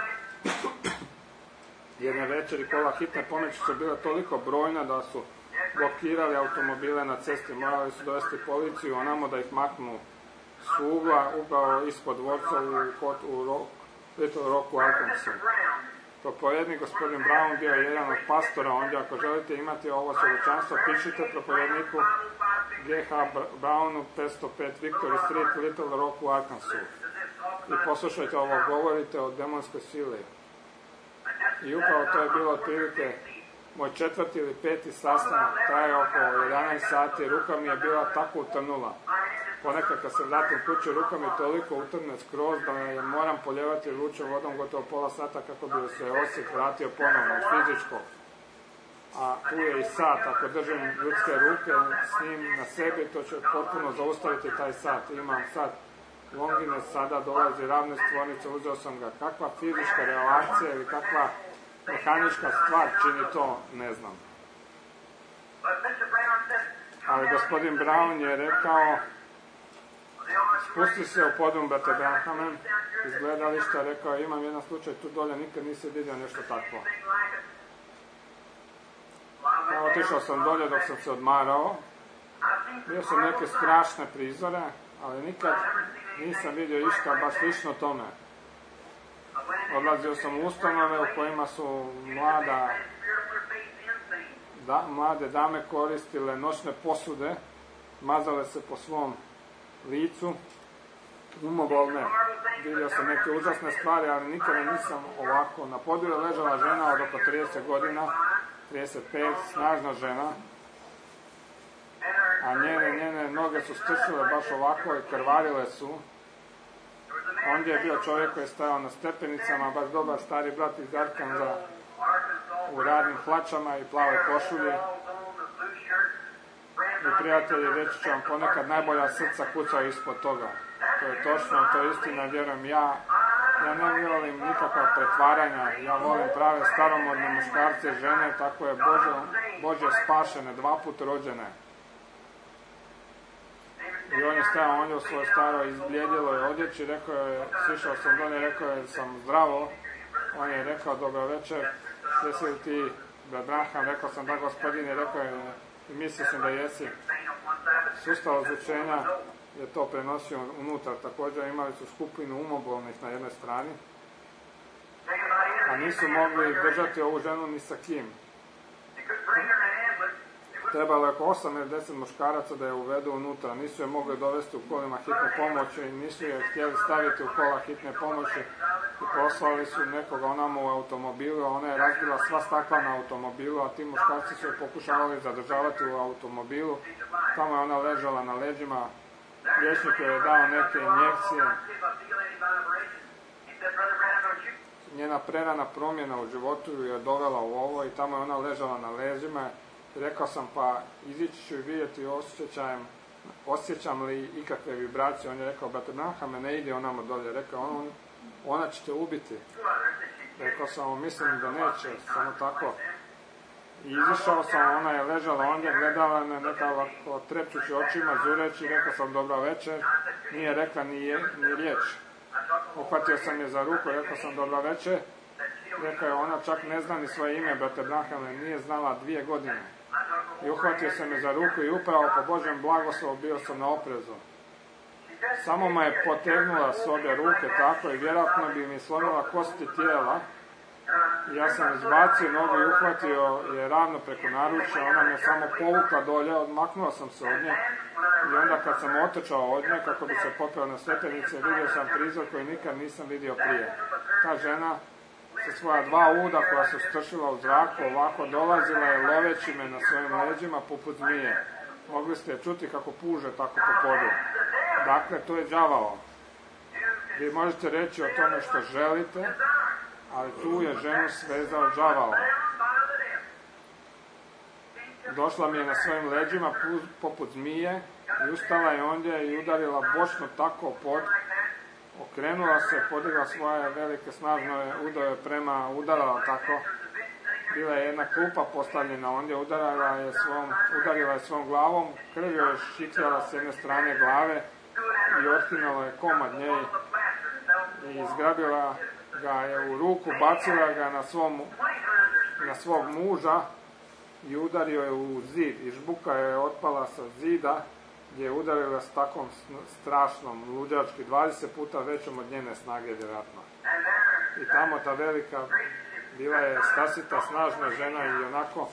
[SPEAKER 1] Jedne večeri kola hitne pomoći su bila toliko brojna da su blokirali automobile na cesti, morali su dovesti policiju, onamo da ih maknu s ugla, upravo ispod dvorca u, u rock, Little Rocku, Arkansasu. Propovednik gospodin Brown bio je jedan od pastora, ondje ako želite imati ovo svjedočanstvo, pišite propovedniku G H Brownu petsto pet Victory Street, Little Rocku, Arkansasu. i poslušajte ovo, govorite o demonskoj sili. I upravo to je bilo otprilike moj četvrti ili peti sastanak, traje oko jedanaest sati, ruka mi je bila tako utrnula. Ponekad kad se vratim kući, ruka mi toliko utrne skroz da je moram poljevati vrućom vodom gotovo pola sata kako bi se osjet vratio ponovno, fizičko. A tu je i sat, ako držim ljudske ruke s njim na sebi, to će potpuno zaustaviti taj sat. Imam sat Longines, sada dolazi ravne stvornice, uzeo sam ga. Kakva fizička reakcija ili kakva mehanička stvar čini to, ne znam. Ali gospodin Brown je rekao, spusti se u podrum, brate Branhame, iz gledališta, rekao, imam jedan slučaj tu dolje, nikad nisi vidio nešto takvo. Ja, otišao sam dolje dok sam se odmarao, vidio sam neke strašne prizore, ali nikad nisam vidio išta baš slično tome. Odlazio sam u ustanove u kojima su mlada, da, mlade dame koristile noćne posude, mazale se po svom licu, umobolne. Vidio sam neke užasne stvari, ali nikada nisam ovako. Na podu je ležala žena od oko trideset godina, trideset pet, snažna žena, a njene, njene noge su stršile baš ovako i krvarile su. Ondje je bio čovjek koji je stajao na stepenicama, baš dobar stari brat iz Arkanza, u radnim hlačama i plave košulji. I prijatelji, reći ću vam, ponekad najbolja srca kucaju ispod toga. To je točno, to je istina, vjerujem ja. Ja ne volim nikakva pretvaranja, ja volim prave staromodne muškarce i žene, tako je Bože, Bože spašene, dva put rođene. I on je stajao ondje u svojoj staroj izbljedjeloj odjeći, rekao je, sišao sam dolje, rekao je, sam zdravo. On je rekao, dobro večer, jesi li ti, brat Branham, rekao sam, da gospodine, rekao je, i mislio sam da jesi. Sustav ozvučenja je to prenosio unutar, također imali su skupinu umobolnih na jednoj strani, a nisu mogli držati ovu ženu ni sa kim. Trebalo je oko osam ili deset muškaraca da je uvedu unutra, nisu je mogli dovesti u kolima hitne pomoći, nisu je htjeli staviti u kola hitne pomoći i poslali su nekoga onamo u automobilu, a ona je razbila sva stakla na automobilu, a ti muškarci su je pokušavali zadržavati u automobilu. Tamo je ona ležala na leđima, liječnik je dao neke injekcije. Njena prerana promjena u životu ju je dovela u ovo i tamo je ona ležala na leđima. Rekao sam, pa izići ću i vidjeti osjećajem, osjećam li ikakve vibracije. On je rekao, brate Branhame, ne ide onamo dolje. Rekao, on, ona će te ubiti. Rekao sam, mislim da neće, samo tako. I izišao sam, ona je ležala ondje, gledala me neka ovako trepčući očima, zureći, rekao sam, dobro večer. Nije rekla ni, je, ni riječ. Uhvatio sam je za ruku, rekao sam, dobro večer. Rekao je, ona čak ne zna ni svoje ime, brate Branhame, nije znala dvije godine. I uhvatio sam je za ruku i upravo po Božjem blagoslovu bio sam na oprezu. Samo me je potegnula s obje ruke tako i vjerojatno bi mi slomila kosti tijela. I ja sam izbacio nogu i uhvatio je ravno preko naručja, ona me samo povukla dolje, odmaknuo sam se od nje. I onda kad sam otrčao od nje kako bi se popeo na stepenice, vidio sam prizor koji nikad nisam vidio prije. Ta žena sa svoja dva uda koja su stršila u zraku, ovako dolazila je loveći me na svojim leđima poput zmije. Mogli ste je čuti kako puže tako po podu. Dakle, to je đavao. Vi možete reći o tome što želite, ali tu je ženu svezao đavao. Došla mi je na svojim leđima poput zmije i ustala je ondje i udarila bočno tako pod. Okrenula se, podigla svoje velike snažne udove prema, udarala tako. Bila je jedna klupa postavljena ondje, udarila je svom, udarila je svom glavom, krv joj je šikljala s jedne strane glave i otkinula je komad nje i izgrabila ga je u ruku, bacila ga na, svom, na svog muža i udario je u zid i žbuka je otpala sa zida gdje je udarila s takvom strašnom, luđački, dvadeset puta većom od njene snage vjerojatno. I tamo ta velika, bila je stasita, snažna žena i onako.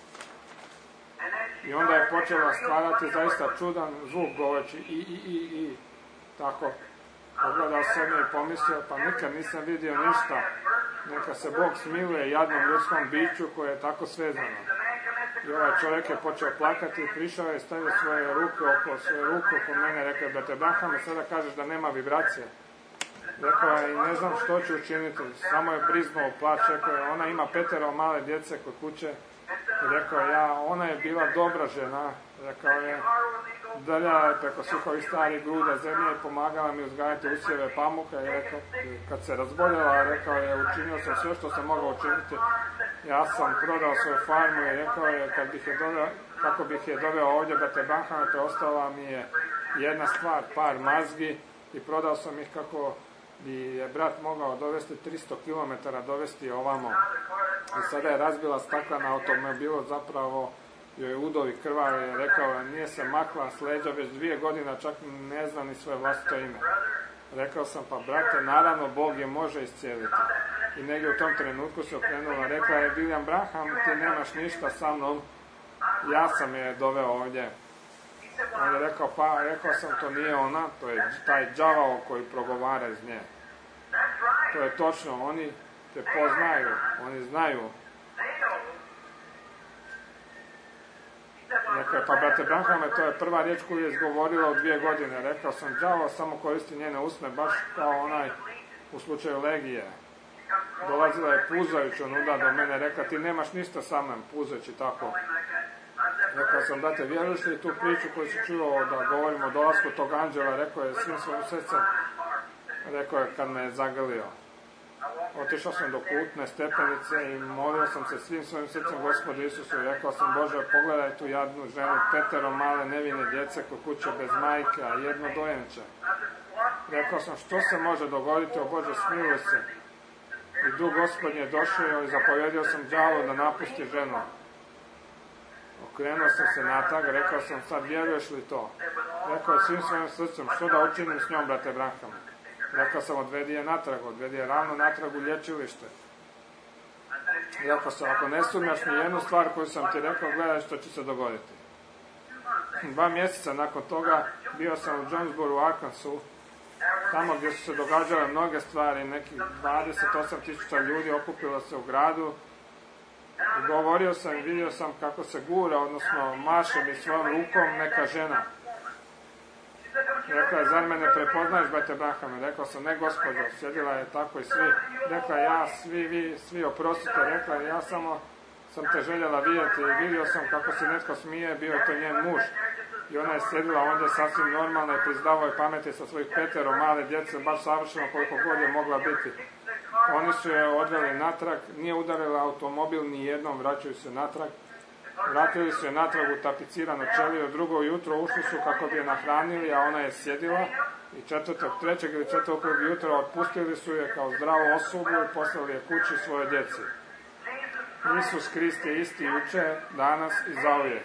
[SPEAKER 1] I onda je počela stvarati zaista čudan zvuk govoreći i, i, i, i, tako. pogledao sam je i pomislio, pa nikad nisam vidio ništa. Neka se Bog smiluje jadnom ljudskom biću koje je tako svezano. I ovaj čovjek je počeo plakati i prišao je i stavio svoje ruke oko, svoje ruke oko mene. Rekao je, brate Branhame, sada kažeš da nema vibracije. Rekao je, i ne znam što ću učiniti. Samo je briznuo plač. Rekao je, ona ima petero male djece kod kuće. I rekao je, ja, ona je bila dobra žena. Rekao je, dalja je preko svih ovih starih gruda zemlje i pomagala mi uzgajati usjeve pamuka. I rekao, kad se razboljela, rekao je, učinio sam sve što sam mogao učiniti. Ja sam prodao svoju farmu i rekao je, kad bih je doveo, kako bih je doveo ovdje, brate Branhame, preostala mi je jedna stvar, par mazgi i prodao sam ih kako bi je brat mogao dovesti tristo kilometara, dovesti ovamo. I sada je razbila stakla na automobilu, zapravo joj udovi krvave, rekao je, nije se makla s leđa već dvije godina, čak ne zna ni svoje vlastito ime. Rekao sam, pa brate, naravno Bog je može iscijeliti. I negdje u tom trenutku se okrenula, rekla je, William Branham, ti nemaš ništa sa mnom, ja sam je doveo ovdje. On je rekao, pa rekao sam, to nije ona, to je taj đavao koji progovara iz nje. To je točno, oni te poznaju, oni znaju. Rekao je, pa brate Branhame, to je prva riječ koju je izgovorila u dvije godine. Rekao sam, đavao samo koristi njene usne, baš kao onaj u slučaju Legije. Dolazila je puzajući onuda do mene, rekla, ti nemaš ništa sa mnom, puzajući tako. Rekao sam, da te vjeruješ li tu priču koju si čuo da govorimo o dolasku tog anđela, rekao je svim svojim srcem, rekao je kad me je zagrlio. Otišao sam do putne stepenice i molio sam se svim svojim srcem Gospodu Isusu i rekao sam, Bože, pogledaj tu jadnu ženu, petero male nevine djece kod kuće bez majke, a jedno dojenče. Rekao sam, što se može dogoditi, o Bože, smiluj se. I duh Gospodnji je došao i zapovjedio sam đavolu da napusti ženu. Okrenuo sam se natrag, rekao sam, sad vjeruješ li to? Rekao je svim svojim srcem, što da učinim s njom, brate Branhame? Rekao sam, odvedi je natrag, odvedi je ravno natrag u lječilište. Rekao sam, ako ne sumnjaš ni jednu stvar koju sam ti rekao, gledaj što će se dogoditi. Dva mjeseca nakon toga bio sam u Jonesboro, Arkansu, tamo gdje su se događale mnoge stvari, nekih dvadeset osam tisuća ljudi okupilo se u gradu. I govorio sam i vidio sam kako se gura, odnosno maše mi svojom rukom neka žena. Rekla je, zar me ne prepoznaješ, brate Branhame? Rekao sam, ne gospođo, sjedila je tako i svi. Rekla, ja, svi vi, svi oprostite. Rekla, ja samo sam te željela vidjeti i vidio sam kako se netko smije, bio je to njen muž. I ona je sjedila ondje sasvim normalna i prizdavao je pameti sa svojih petero male djece, baš savršeno koliko god je mogla biti. Oni su je odveli natrag, nije udarila automobil ni jednom, vraćaju se natrag. Vratili su je natrag u tapicirano ćeliju, drugo jutro ušli su kako bi je nahranili, a ona je sjedila. I četvrtog, trećeg ili četvrtog jutra otpustili su je kao zdravu osobu i poslali je kući svoje djeci. Isus Krist je isti jučer, danas i zauvijek.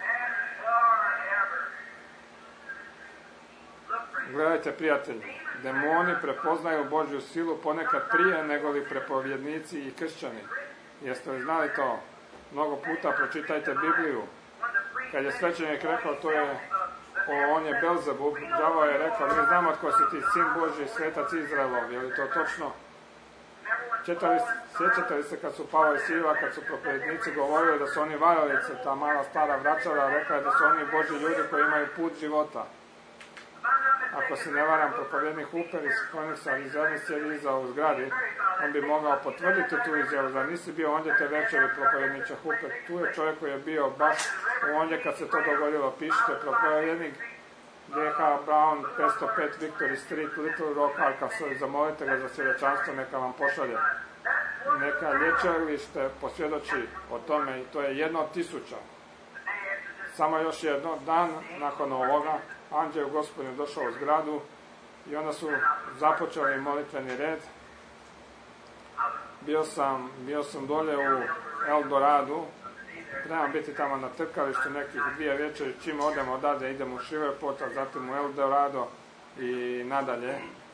[SPEAKER 1] Gledajte, prijatelji, demoni prepoznaju Božju silu ponekad prije nego li prepovjednici i kršćani. Jeste li znali to? Mnogo puta pročitajte Bibliju. Kad je svećenik rekao, to je, on je Belzebub, đavao je rekao, mi znamo tko si ti, sin Božji, svetac Izraelov, je li to točno? Četali, sjećate li se kad su Pavao i Sila, kad su propovjednici govorili da su oni varalice, ta mala stara vraćala, rekla je da su oni Božji ljudi koji imaju put života. Ako se ne varam, propovjednik Huper iz Koniksa iz jedne sjedi iza u zgradi, on bi mogao potvrditi tu izjavu, da nisi bio ondje te večeri, propovjedniče Huper. Tu je čovjek koji je bio baš ondje kad se to dogodilo. Pišite, propovjednik G H Brown, petsto pet Victory Street, Little Rock, Arkansas, zamolite ga za svjedočanstvo, neka vam pošalje. Neka lječilište posvjedoči o tome i to je jedno od tisuća. Samo još jedno, dan nakon ovoga, anđeo Gospodin došao u zgradu i onda su započeli molitveni red. Bio sam, bio sam dolje u Eldoradu, trebam biti tamo na trkalištu nekih dvije večeri, čim odemo odavde idemo u Shreveport, a zatim u Eldorado i nadalje.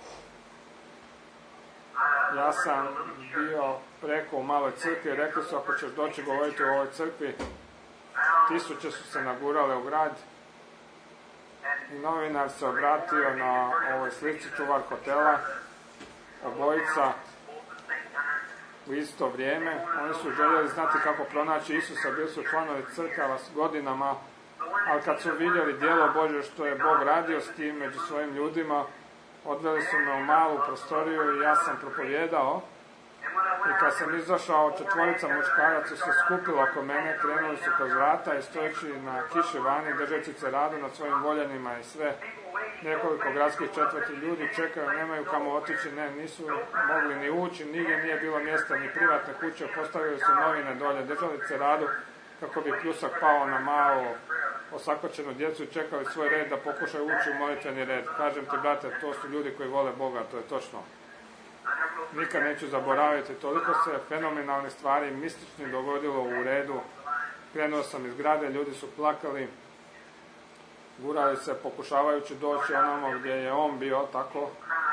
[SPEAKER 1] Ja sam bio preko u maloj crkvi, rekli su ako ćeš doći govoriti u ovoj crkvi, tisuće su se nagurale u grad i novinar se obratio na ovoj slici, čuvar hotela, obojica u isto vrijeme. Oni su željeli znati kako pronaći Isusa, bili su članovi crkava s godinama, ali kad su vidjeli djelo Božje što je Bog radio s tim među svojim ljudima, odveli su me u malu prostoriju i ja sam propovjedao. I kad sam izašao, četvorica muškaraca se skupila oko mene, krenuli su kroz vrata i stojeći na kiši vani, držeći se radu nad svojim voljenima i sve. Nekoliko gradskih četvrti ljudi čekaju, nemaju kamo otići, ne, nisu mogli ni ući, nigdje nije bilo mjesta, ni privatne kuće, postavili su novine dolje, držali se radu kako bi pljusak pao na malo osakočenu djecu i čekali svoj red da pokušaju ući u molitveni red. Kažem ti, brate, to su ljudi koji vole Boga, to je točno. Nikad neću zaboraviti, toliko se fenomenalne stvari mistični dogodilo u redu. Krenuo sam iz grade, ljudi su plakali, gurali se pokušavajući doći onamo gdje je on bio, tako.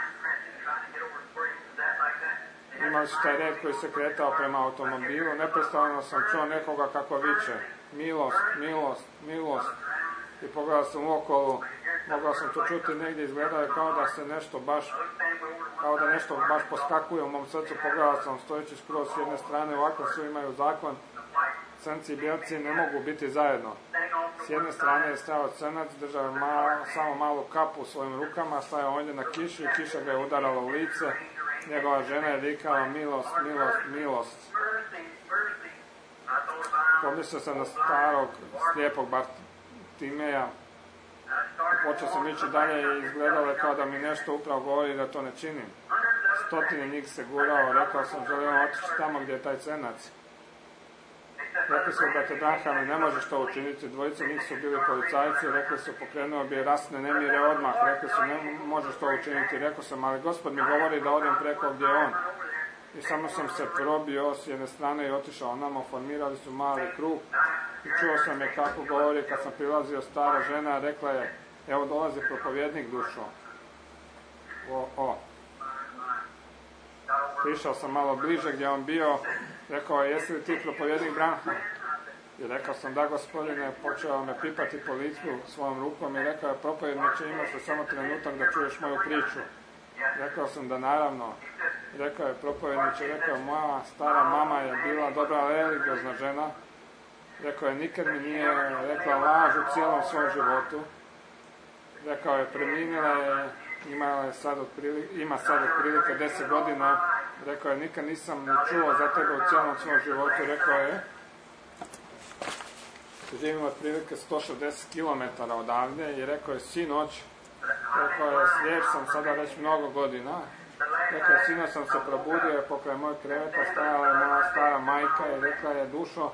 [SPEAKER 1] Imali su taj red koji se kretao prema automobilu, neprestano sam čuo nekoga kako viče, milost, milost, milost. I pogledao sam okolo, mogao sam to čuti negdje, izgledao je kao da se nešto baš, kao da nešto baš poskakuje u mom srcu. Pogledao sam stojeći skroz s jedne strane, ovako svi imaju zakon, crnci i bijelci ne mogu biti zajedno. S jedne strane je stajao crnac, držao malo, samo malu kapu u svojim rukama, stajao ondje na kiši i kiša ga je udarala u lice. Njegova žena je vikala milost, milost, milost. Pomislio sam na starog slijepog Bartimeja. Počeo sam ići dalje i izgledalo je kao da mi nešto upravo govori da to ne činim. Stotine njih se gurao, rekao sam želim otići tamo gdje je taj crnac. Rekli su da te Branham ne možeš to učiniti, dvojice njih su bili policajci, rekli su pokrenuo bi rasne nemire odmah, rekli su ne možeš to učiniti, rekao sam ali Gospod mi govori da odem preko gdje je on. I samo sam se probio s jedne strane i otišao onamo, formirali su mali krug i čuo sam je kako govori kad sam prilazio stara žena, rekla je evo dolazi propovjednik dušo. O, o. Prišao sam malo bliže gdje on bio, rekao je jesi li ti propovjednik Branham? I rekao sam da gospodine, počeo me pipati po licu svojom rukom i rekao je propovjedniče imaš li samo trenutak da čuješ moju priču? Rekao sam da naravno. Rekao je propovjedniče, rekao je moja stara mama je bila dobra religiozna žena. Rekao je nikad mi nije rekla laž u cijelom svom životu. Rekao je preminila je, ima sad otprilike, ima sad otprilike deset godina. Rekao je nikad nisam ni čuo za tebe u cijelom svom životu. Rekao je živim otprilike sto šezdeset kilometara odavde i rekao je sinoć, rekao je slijep sam sada već mnogo godina. Rekao je sinoć sam se probudio i pokraj moj kreveta stajala je moja stara majka i rekla je dušo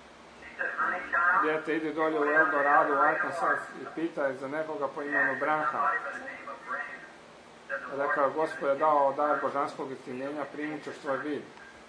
[SPEAKER 1] dijete idi dolje u Eldorado u Arkansas i pitaj za nekoga po imenu Branham. Rekao je Gospod je dao dar božanskog istinjenja, primit ćeš svoj vid.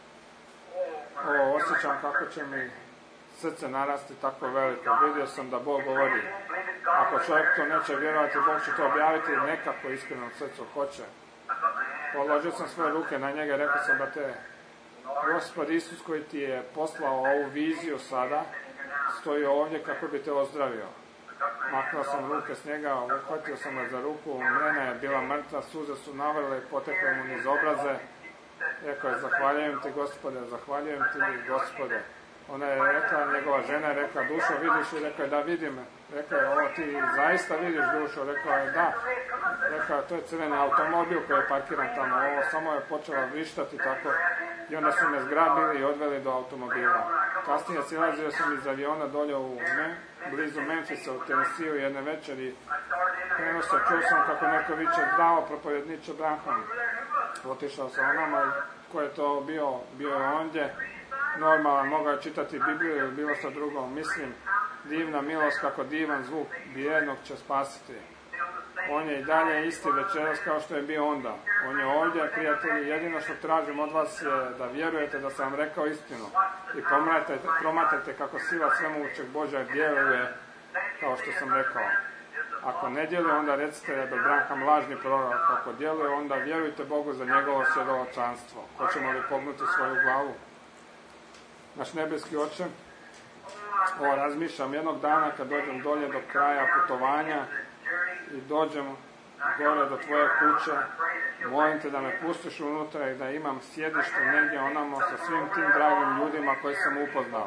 [SPEAKER 1] Ovo osjećam kako će mi srce narasti tako veliko. Vidio sam da Bog govori. Ako čovjek to neće vjerovati, Bog će to objaviti nekako iskreno u srcu hoće. Položio sam svoje ruke na njega i rekao sam da te Gospod Isus koji ti je poslao ovu viziju sada stoji ovdje kako bi te ozdravio. Maknuo sam ruke s njega, uhvatio sam ga za ruku, mrena je bila mrtva, suze su navrle i potekle mu niz obraze. Rekao je zahvaljujem ti Gospode, zahvaljujem ti Gospode. Ona je rekla, njegova žena je rekla, dušo vidiš? I rekao je da vidim. Rekao je, ovo ti zaista vidiš dušo? Rekao je da. Rekao je, to je crveni automobil koji je parkiran tamo. Ovo samo je počela vrištati tako. I onda su me zgrabili i odveli do automobila. Kasnije silazio sam iz aviona dolje u Me, blizu Memphisa u Tennessee jedne večeri. Krenuo se, čuo sam kako neko viče, zdravo propovjedniče Branham. Otišao sam onama i ko je to bio, bio je ondje. Normalan, mogao je čitati Bibliju ili bilo što drugo. Mislim, divna milost kako divan zvuk bijednog će spasiti. On je i dalje isti večeras kao što je bio onda. On je ovdje, prijatelji, jedino što tražim od vas je da vjerujete da sam vam rekao istinu. I promatrajte kako sila svemogućeg Božja djeluje kao što sam rekao. Ako ne djeluje, onda recite da je Branham lažni prorok. Ako djeluje, onda vjerujte Bogu za njegovo svjedočanstvo. Hoćemo li pognuti svoju glavu? Naš nebeski Oče, ovo razmišljam jednog dana kad dođem dolje do kraja putovanja, i dođem gore do tvoje kuće, molim te da me pustiš unutra i da imam sjedište negdje onamo sa svim tim dragim ljudima koje sam upoznao.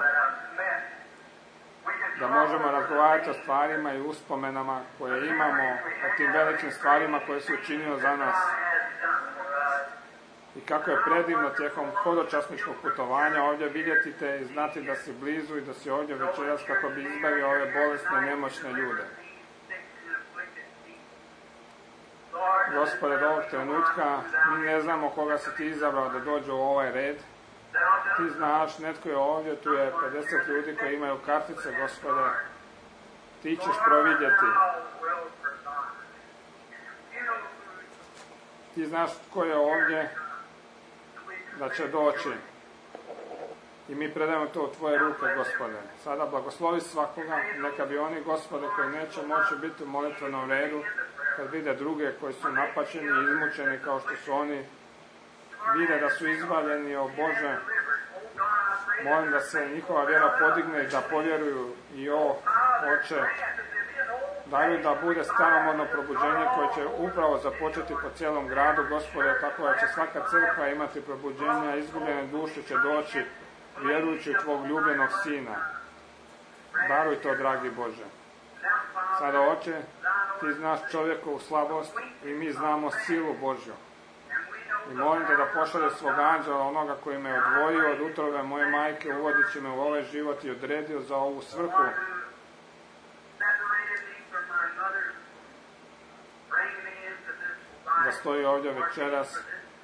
[SPEAKER 1] Da možemo razgovarati o stvarima i uspomenama koje imamo, o tim velikim stvarima koje si učinio za nas. I kako je predivno tijekom hodočasničkog putovanja ovdje vidjeti te i znati da si blizu i da si ovdje večeras kako bi izbavio ove bolesne, nemoćne ljude. Gospode, do ovog trenutka mi ne znamo koga si ti izabrao da dođe u ovaj red. Ti znaš, netko je ovdje, tu je pedeset ljudi koji imaju kartice, Gospode. Ti ćeš providjeti. Ti znaš tko je ovdje da će doći. I mi predajemo to u tvoje ruke, Gospode. Sada blagoslovi svakoga, neka bi oni, Gospode, koji neće moći biti u molitvenom redu, kad vide druge koji su napačeni i izmučeni kao što su oni, vide da su izbavljeni, o Bože, molim da se njihova vjera podigne i da povjeruju i o Oče, daju da bude staromodno probuđenje koje će upravo započeti po cijelom gradu, Gospode, tako da će svaka crkva imati probuđenja, izgubljene duše će doći vjerujući u tvog ljubljenog Sina. Daruj to, dragi Bože. Sada, Oče, ti znaš čovjekovu slabost i mi znamo silu Božju. I molim te da pošalje svog anđela, onoga koji me odvojio od utrobe moje majke, uvodići me u ovaj život i odredio za ovu svrhu. Da stoji ovdje večeras.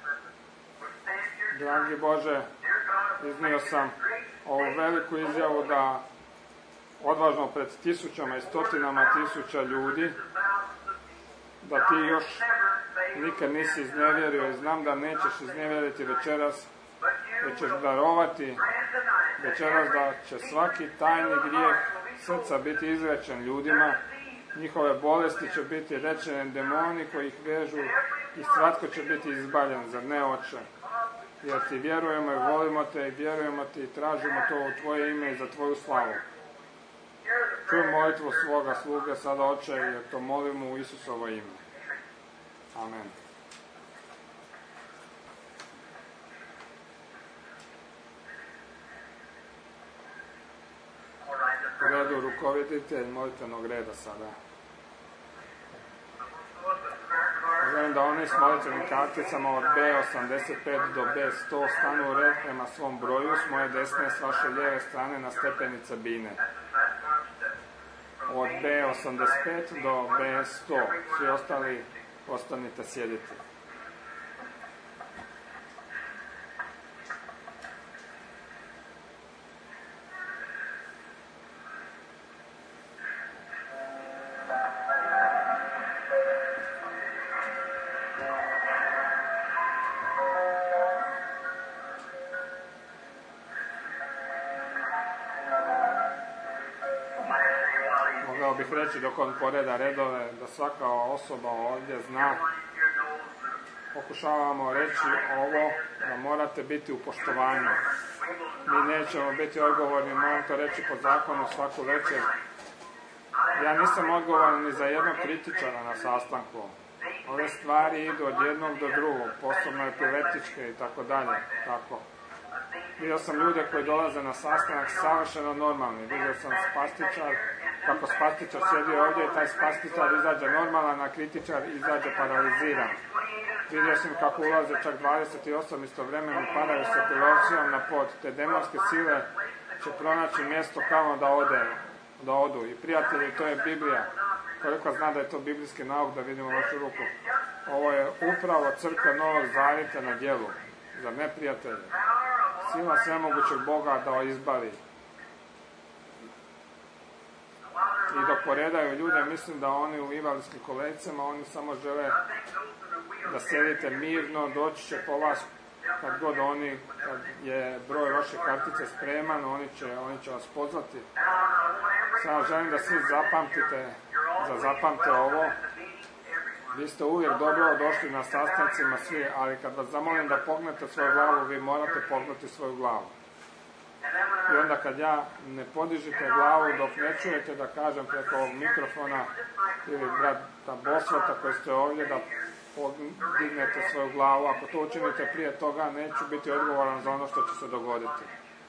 [SPEAKER 1] Dragi Bože, iznio sam ovu veliku izjavu da odvažno pred tisućama i stotinama tisuća ljudi, da ti još nikad nisi iznevjerio i znam da nećeš iznevjeriti večeras, već ćeš darovati večeras da će svaki tajni grijeh srca biti izrečen ljudima, njihove bolesti će biti rečene demoni koji ih vežu i svatko će biti izbaljen, zar ne, Oče? Jer ti vjerujemo i volimo te i vjerujemo ti i tražimo to u tvoje ime i za tvoju slavu. Čuj molitvu svoga sluge sada, Oče, jer to molimo u Isusovo ime. Amen. U redu rukovoditelj molitvenog reda sada. Želim da oni s molitvenim karticama od B osamdeset pet do B sto stanu u red prema svom broju, s moje desne, s vaše lijeve strane na stepenice bine. Od B osamdeset pet do B sto. Svi ostali ostanite sjediti. Mogao bih reći dok on poreda redove da svaka osoba ovdje zna. Pokušavamo reći ovo, da morate biti u poštovanju. Mi nećemo biti odgovorni, moram to reći po zakonu svaku večer. Ja nisam odgovoran ni za jednog kritičara na sastanku. Ove stvari idu od jednog do drugog, posebno epileptičke i tako dalje. Tako. Vidio sam ljude koji dolaze na sastanak savršeno normalni. Vidio sam spastičar, kako spastičar sjedi ovdje i taj spastičar izađe normalan, a kritičar izađe paraliziran. Vidio sam kako ulaze čak dvadeset osam istovremeno i padaju s epilepsijom na pod. Te demonske sile će pronaći mjesto kamo da ode, da odu. I prijatelji, to je Biblija. Koliko zna da je to biblijski nauk, da vidimo vašu ruku. Ovo je upravo crkva Novog Zavjeta na djelu. Zar ne, prijatelji? Sila svemogućeg Boga da izbavi. I dok poredaju ljude, mislim da oni u invalidskim kolecima, oni samo žele da sjedite mirno, doći će po vas kad god oni, kad je broj vaše kartice spreman, oni će, oni će vas pozvati. Sada želim da svi zapamtite, da zapamte ovo. Vi ste uvijek dobro došli na sastancima svi, ali kad vas zamolim da pognete svoju glavu, vi morate pognuti svoju glavu. I onda kad ja ne podižite glavu dok ne čujete da kažem preko ovog mikrofona ili brata Bosvata koji ste ovdje da dignete svoju glavu, ako to učinite prije toga neću biti odgovoran za ono što će se dogoditi.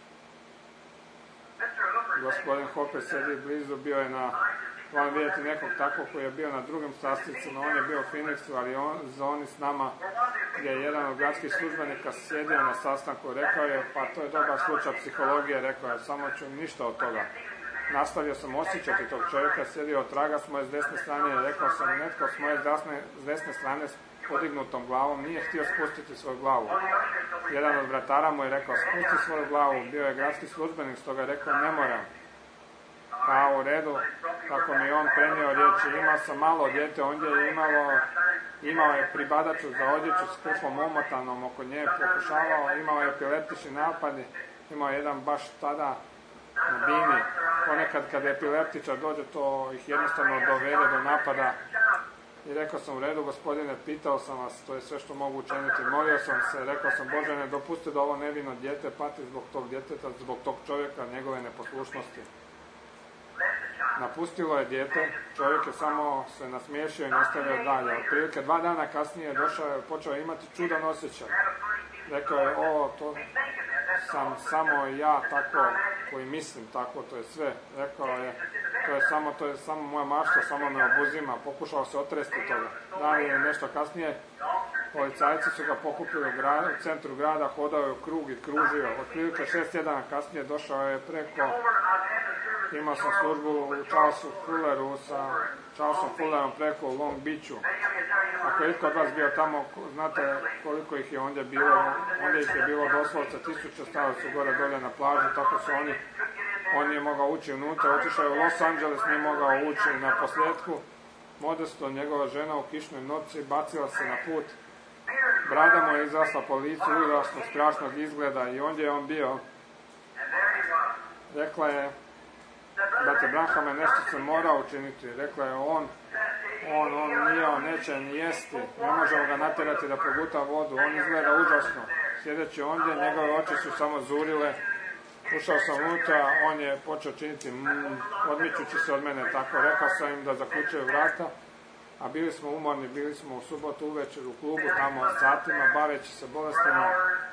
[SPEAKER 1] Gospodin Hopper sedi blizu, bio je na, volim vidjeti nekog takvog koji je bio na drugim sastavcima, on je bio u Phoenixu, ali on, za oni s nama gdje je jedan od gradskih službenika sjedio na sastanku, rekao je, pa to je dobar slučaj psihologije, rekao je, samo ću ništa od toga. Nastavio sam osjećati tog čovjeka, sjedio od traga s moje s desne strane i rekao sam, netko s moje desne, s desne strane s podignutom glavom nije htio spustiti svoju glavu. Jedan od vratara mu je rekao, spusti svoju glavu, bio je gradski službenik, stoga je rekao, ne moram. Pa u redu, kako mi on prenio riječi, imao sam malo dijete, ondje je imalo, imao je pribadaču za odjeću s krpom omotanom oko nje, pokušavao, imao je epileptični napad, imao je jedan baš tada na bini. Ponekad kad epileptičar dođe, to ih jednostavno dovede do napada. I rekao sam, u redu gospodine, pitao sam vas, to je sve što mogu učiniti. Molio sam se, rekao sam, Bože, ne dopusti da ovo nevino dijete pati zbog tog djeteta, zbog tog čovjeka, njegove neposlušnosti. Napustilo je dijete, čovjek je samo se nasmiješio i nastavio dalje. Otprilike dva dana kasnije došao je, počeo je imati čudan osjećaj. Rekao je, o, to sam samo ja tako, koji mislim tako, to je sve. Rekao je, to je samo, to je samo moja mašta, samo me obuzima. Pokušao se otresti toga. Dan je nešto kasnije, policajci su ga pokupili u, grad, u centru grada, hodao je u krug i kružio. Otprilike šest tjedana kasnije došao je preko, imao sam službu u Charlesu Fulleru sa Charlesom Fullerom preko u Long Beachu. Ako je itko od vas bio tamo, znate koliko ih je ondje bilo, ondje ih je bilo doslovce tisuće, stavili su gore dolje na plažu, tako su oni, on je mogao ući unutra, otišao je u Los Angeles, nije mogao ući na posljedku. Modesto, njegova žena u kišnoj noći, bacila se na put, brada mu je izrasla po licu, užasno strašnog izgleda i ondje je on bio. Rekla je, brate Branhame, nešto se mora učiniti. Rekla je, on, on, on nije, on neće ni jesti, ne možemo ga natjerati da proguta vodu, on izgleda užasno. Sjedeći ondje, njegove oči su samo zurile, ušao sam unutra, on je počeo činiti, mm, odmičući se od mene tako, rekao sam im da zaključaju vrata, a bili smo umorni, bili smo u subotu uvečer u klubu, tamo satima, baveći se bolestima.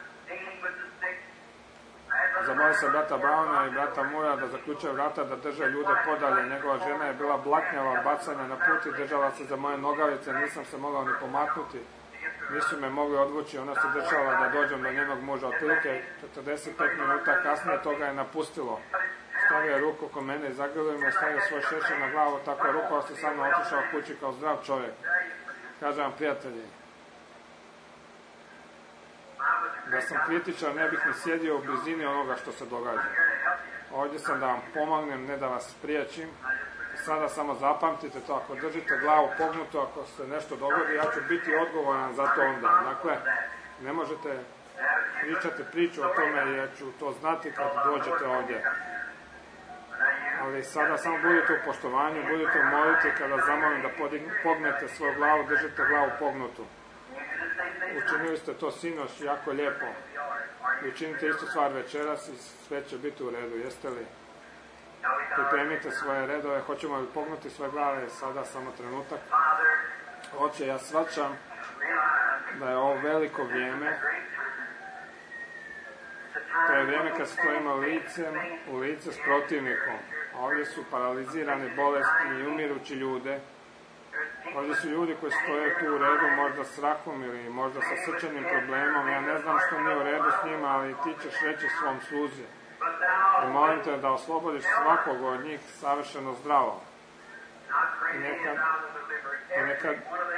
[SPEAKER 1] Zamolio se brata Browna i brata Mura da zaključaju vrata, da drže ljude podalje. Njegova žena je bila blaknjava, bacanja na put i držala se za moje nogavice, nisam se mogao ni pomaknuti. Nisu me mogli odvući, ona se držala da dođem do njenog muža. Otprilike četrdeset pet minuta kasnije toga je napustilo. Stavio je ruku oko mene i zagrlio me, stavio svoj šešir na glavu, tako je rukovao se sa mnom, otišao kući kao zdrav čovjek. Kažem vam, prijatelji, da sam kritičan, ne bih ni sjedio u blizini onoga što se događa. Ovdje sam da vam pomognem, ne da vas spriječim. Sada samo zapamtite to, ako držite glavu pognutu, ako se nešto dogodi, ja ću biti odgovoran za to onda. Dakle, ne možete pričati priču o tome jer ću to znati kad dođete ovdje. Ali sada samo budite u poštovanju, budite u molitvi kada zamolim da pognete svoju glavu, držite glavu pognutu. Učinili ste to sinoć jako lijepo. I učinite istu stvar večeras i sve će biti u redu. Jeste li? Pripremite svoje redove. Hoćemo li pognuti svoje glave? Sada samo trenutak. Oče, ja shvaćam da je ovo veliko vrijeme. To je vrijeme kad stojimo licem u lice s protivnikom. A ovdje su paralizirani, bolesni i umirući ljude. Ovdje su ljudi koji stoje tu u redu, možda s rakom ili možda sa srčanim problemom. Ja ne znam što nije u redu s njima, ali ti ćeš reći svom sluzi. I molim te da oslobodiš svakog od njih savršeno zdravo. I nekad, i nekad,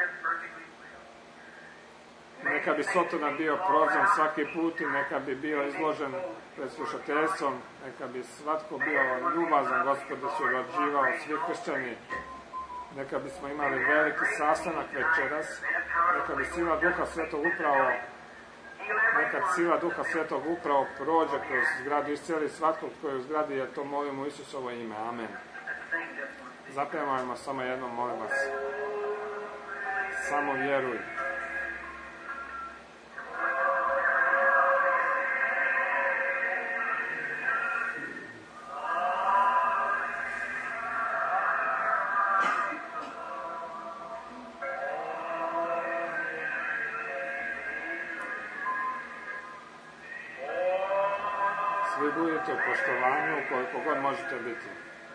[SPEAKER 1] neka bi Sotona bio prozvan svaki put i neka bi bio izložen pred slušateljstvom, neka bi svatko bio ljubazan, Gospod, da su rađivao svi kršćani. Neka bismo imali veliki sastanak večeras, neka bi sila Duha Svetog upravo, neka sila Duha Svetog upravo prođe kroz zgradu, iscijeli svatkog koji je u zgradi, jer to molimo u Isusovo ime. Amen. Zapevajmo samo jednom, molim vas. Samo vjeruj. Svi budite u poštovanju koliko god možete biti.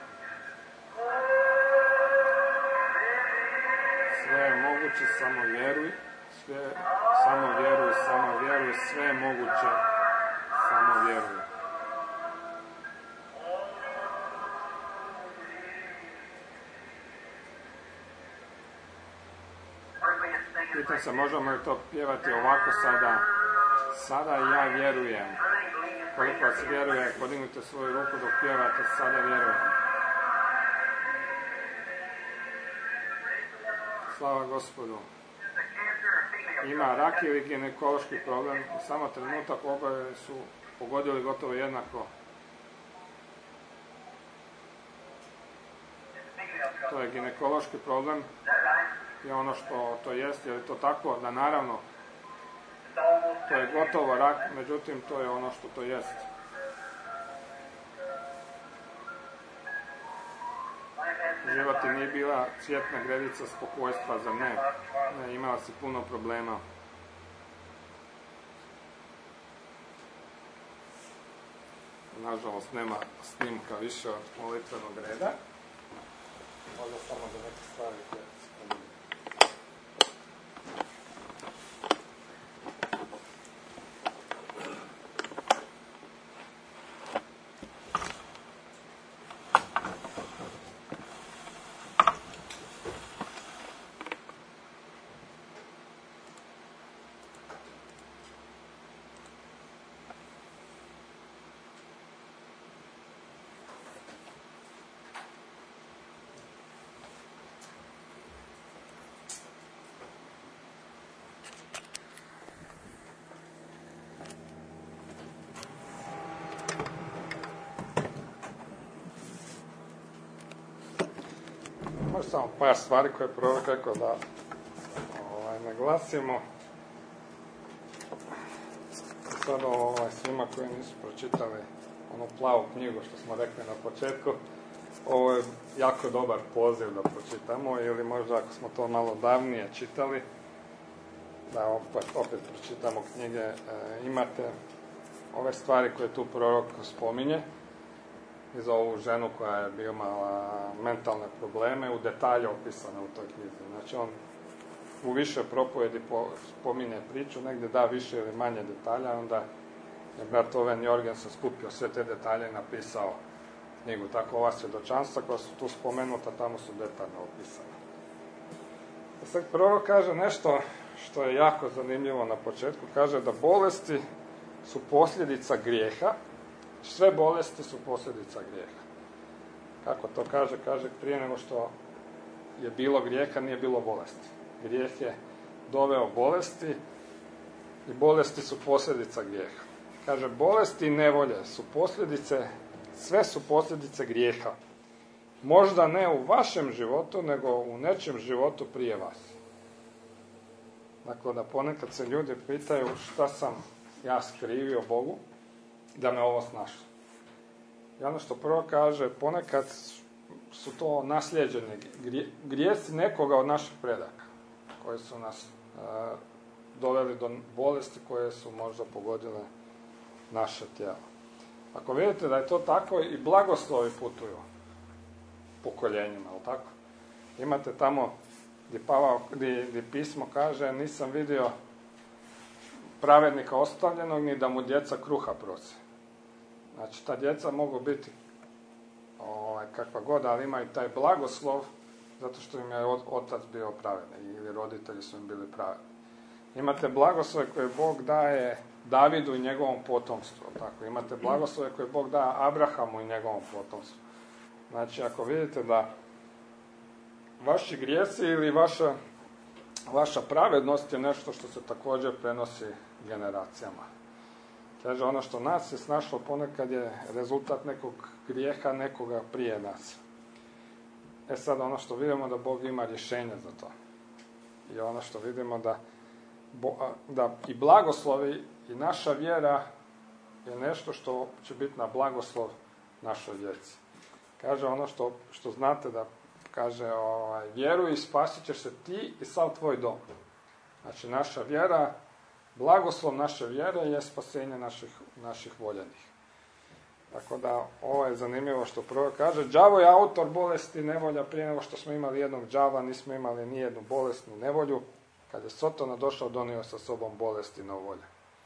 [SPEAKER 1] Sve je moguće, samo vjeruj. Sve, samo vjeruj, samo vjeruj. Sve je moguće, samo vjeruj. Pitam se, možemo li to pjevati ovako sada? Sada ja vjerujem. Koliko vas vjeruje, podignite svoju ruku dok pjevate, sada vjerujem. Slava Gospodu. Ima rak ili ginekološki problem, samo trenutak, oboje su pogodili gotovo jednako. To je ginekološki problem, je ono što to jest, je li to tako? Da naravno, to je gotovo rak, međutim to je ono što to jest. Život ti nije bila cvjetna gredica spokojstva, za ne. Ne, imala si puno problema. Nažalost, nema snimka više od molitvenog reda. Možda samo da neke stvari koje se pomenu. Možda samo par stvari koje je prorok rekao da ovaj, naglasimo. Sada ovaj, svima koji nisu pročitali onu plavu knjigu što smo rekli na početku, ovo je jako dobar poziv da pročitamo, ili možda ako smo to malo davnije čitali, da opet, opet pročitamo knjige. E, imate ove stvari koje tu prorok spominje, i za ovu ženu koja je imala mentalne probleme, u detalje opisane u toj knjizi. Znači on u više propovjedi spominje priču, negdje da više ili manje detalja, onda je brat Owen Jorgensen skupio sve te detalje i napisao knjigu. Tako ova svjedočanstva koja su tu spomenuta, tamo su detaljno opisane. Sad prorok kaže nešto što je jako zanimljivo na početku. Kaže da bolesti su posljedica grijeha. Sve bolesti su posljedica grijeha. Kako to kaže? Kaže, prije nego što je bilo grijeha, nije bilo bolesti. Grijeh je doveo bolesti i bolesti su posljedica grijeha. Kaže, bolesti i nevolje su posljedice, sve su posljedice grijeha. Možda ne u vašem životu, nego u nečem životu prije vas. Dakle, da ponekad se ljudi pitaju šta sam ja skrivio Bogu, da me ovo snašlo. I ono što prvo kaže, ponekad su to naslijeđeni grijesi nekoga od naših predaka, koji su nas e, doveli do bolesti koje su možda pogodile naše tijelo. Ako vidite da je to tako, i blagoslovi putuju pokoljenjima, ali tako? Imate tamo gdje, Pavao, gdje, gdje pismo kaže, nisam vidio pravednika ostavljenog, ni da mu djeca kruha prose. Znači, ta djeca mogu biti ovaj, kakva god, ali imaju taj blagoslov, zato što im je otac bio pravedan, ili roditelji su im bili pravedni. Imate blagoslove koje Bog daje Davidu i njegovom potomstvu. Tako. Imate blagoslove koje Bog daje Abrahamu i njegovom potomstvu. Znači, ako vidite da vaši grijesi ili vaša, vaša pravednost je nešto što se također prenosi generacijama. Kaže, ono što nas je snašlo ponekad je rezultat nekog grijeha nekoga prije nas. E sad, ono što vidimo da Bog ima rješenje za to. I ono što vidimo da, da i blagoslovi i naša vjera je nešto što će biti na blagoslov našoj djeci. Kaže ono što, što znate da kaže, ovaj, vjeruj i spasit ćeš se ti i sav tvoj dom. Znači, naša vjera, blagoslov naše vjere je spasenje naših, naših voljenih. Tako da ovo je zanimljivo što prvo kaže. Đavo je autor bolesti, nevolja, prije nego što smo imali jednog đava, nismo imali ni jednu bolest, ni nevolju. Kad je Sotona došao, donio sa sobom bolesti i nevolje.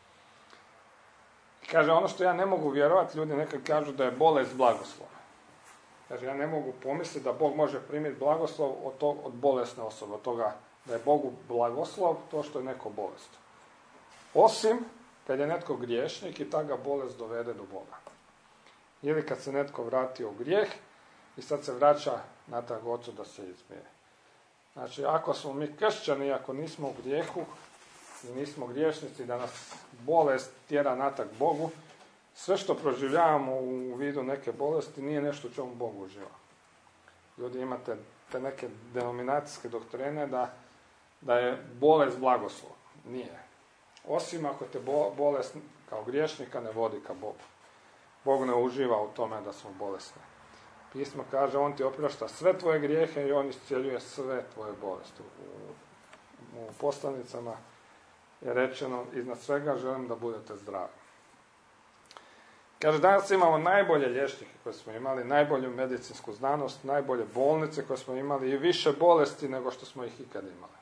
[SPEAKER 1] Kaže, ono što ja ne mogu vjerovati, ljudi nekad kažu da je bolest blagoslov. Kaže, ja ne mogu pomisliti da Bog može primiti blagoslov od, to, od bolesne osobe, od toga da je Bogu blagoslov to što je neko bolest. Osim kad je netko griješnik i ta ga bolest dovede do Boga. Ili kad se netko vratio u grijeh i sad se vraća natrag Ocu da se izmiri. Znači, ako smo mi kršćani, ako nismo u grijehu i nismo griješnici, da nas bolest tjera natrag Bogu, sve što proživljavamo u vidu neke bolesti nije nešto u čemu Bog uživa. Ljudi, imate te neke denominacijske doktrine da, da je bolest blagoslov. Nije. Osim ako te bolest kao griješnika ne vodi ka Bogu. Bog ne uživa u tome da smo bolesni. Pismo kaže, on ti oprašta sve tvoje grijehe i on iscijeljuje sve tvoje bolesti. U, u poslanicama je rečeno, iznad svega želim da budete zdravi. Kaže, danas imamo najbolje liječnike koje smo imali, najbolju medicinsku znanost, najbolje bolnice koje smo imali i više bolesti nego što smo ih ikad imali.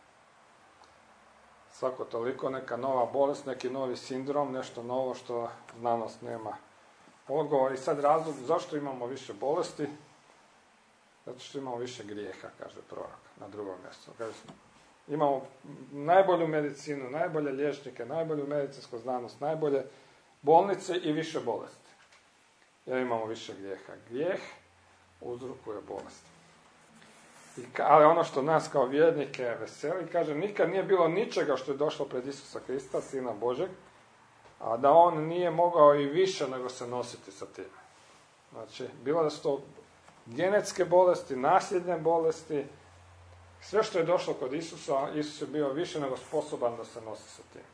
[SPEAKER 1] Svako toliko neka nova bolest, neki novi sindrom, nešto novo što znanost nema odgovor. I sad razlog zašto imamo više bolesti? Zato što imamo više grijeha, kaže prorok na drugom mjestu. Kaže, imamo najbolju medicinu, najbolje liječnike, najbolju medicinsku znanost, najbolje bolnice i više bolesti. Jer imamo više grijeha. Grijeh uzrokuje bolest. I, ali ono što nas kao vjernike veseli, kaže, nikad nije bilo ničega što je došlo pred Isusa Krista, Sina Božeg, a da on nije mogao i više nego se nositi sa tim. Znači, bilo da su to genetske bolesti, nasljedne bolesti, sve što je došlo kod Isusa, Isus je bio više nego sposoban da se nosi sa tim.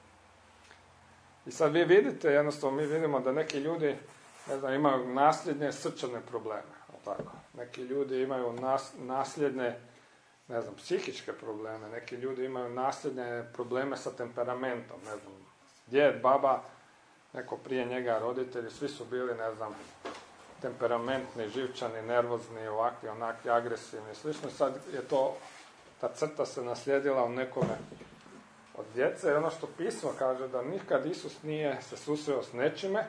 [SPEAKER 1] I sad vi vidite, jednostavno mi vidimo da neki ljudi, ne znam, imaju nasljedne srčane probleme. Tako. Neki ljudi imaju nas, nasljedne, ne znam, psihičke probleme, neki ljudi imaju nasljedne probleme sa temperamentom, ne znam, djed, baba, neko prije njega roditelji, svi su bili, ne znam, temperamentni, živčani, nervozni, ovakvi, onakvi, agresivni, slično. Sad je to, ta crta se naslijedila u nekome od djece, i ono što pismo kaže da nikad Isus nije se susreo s nečime,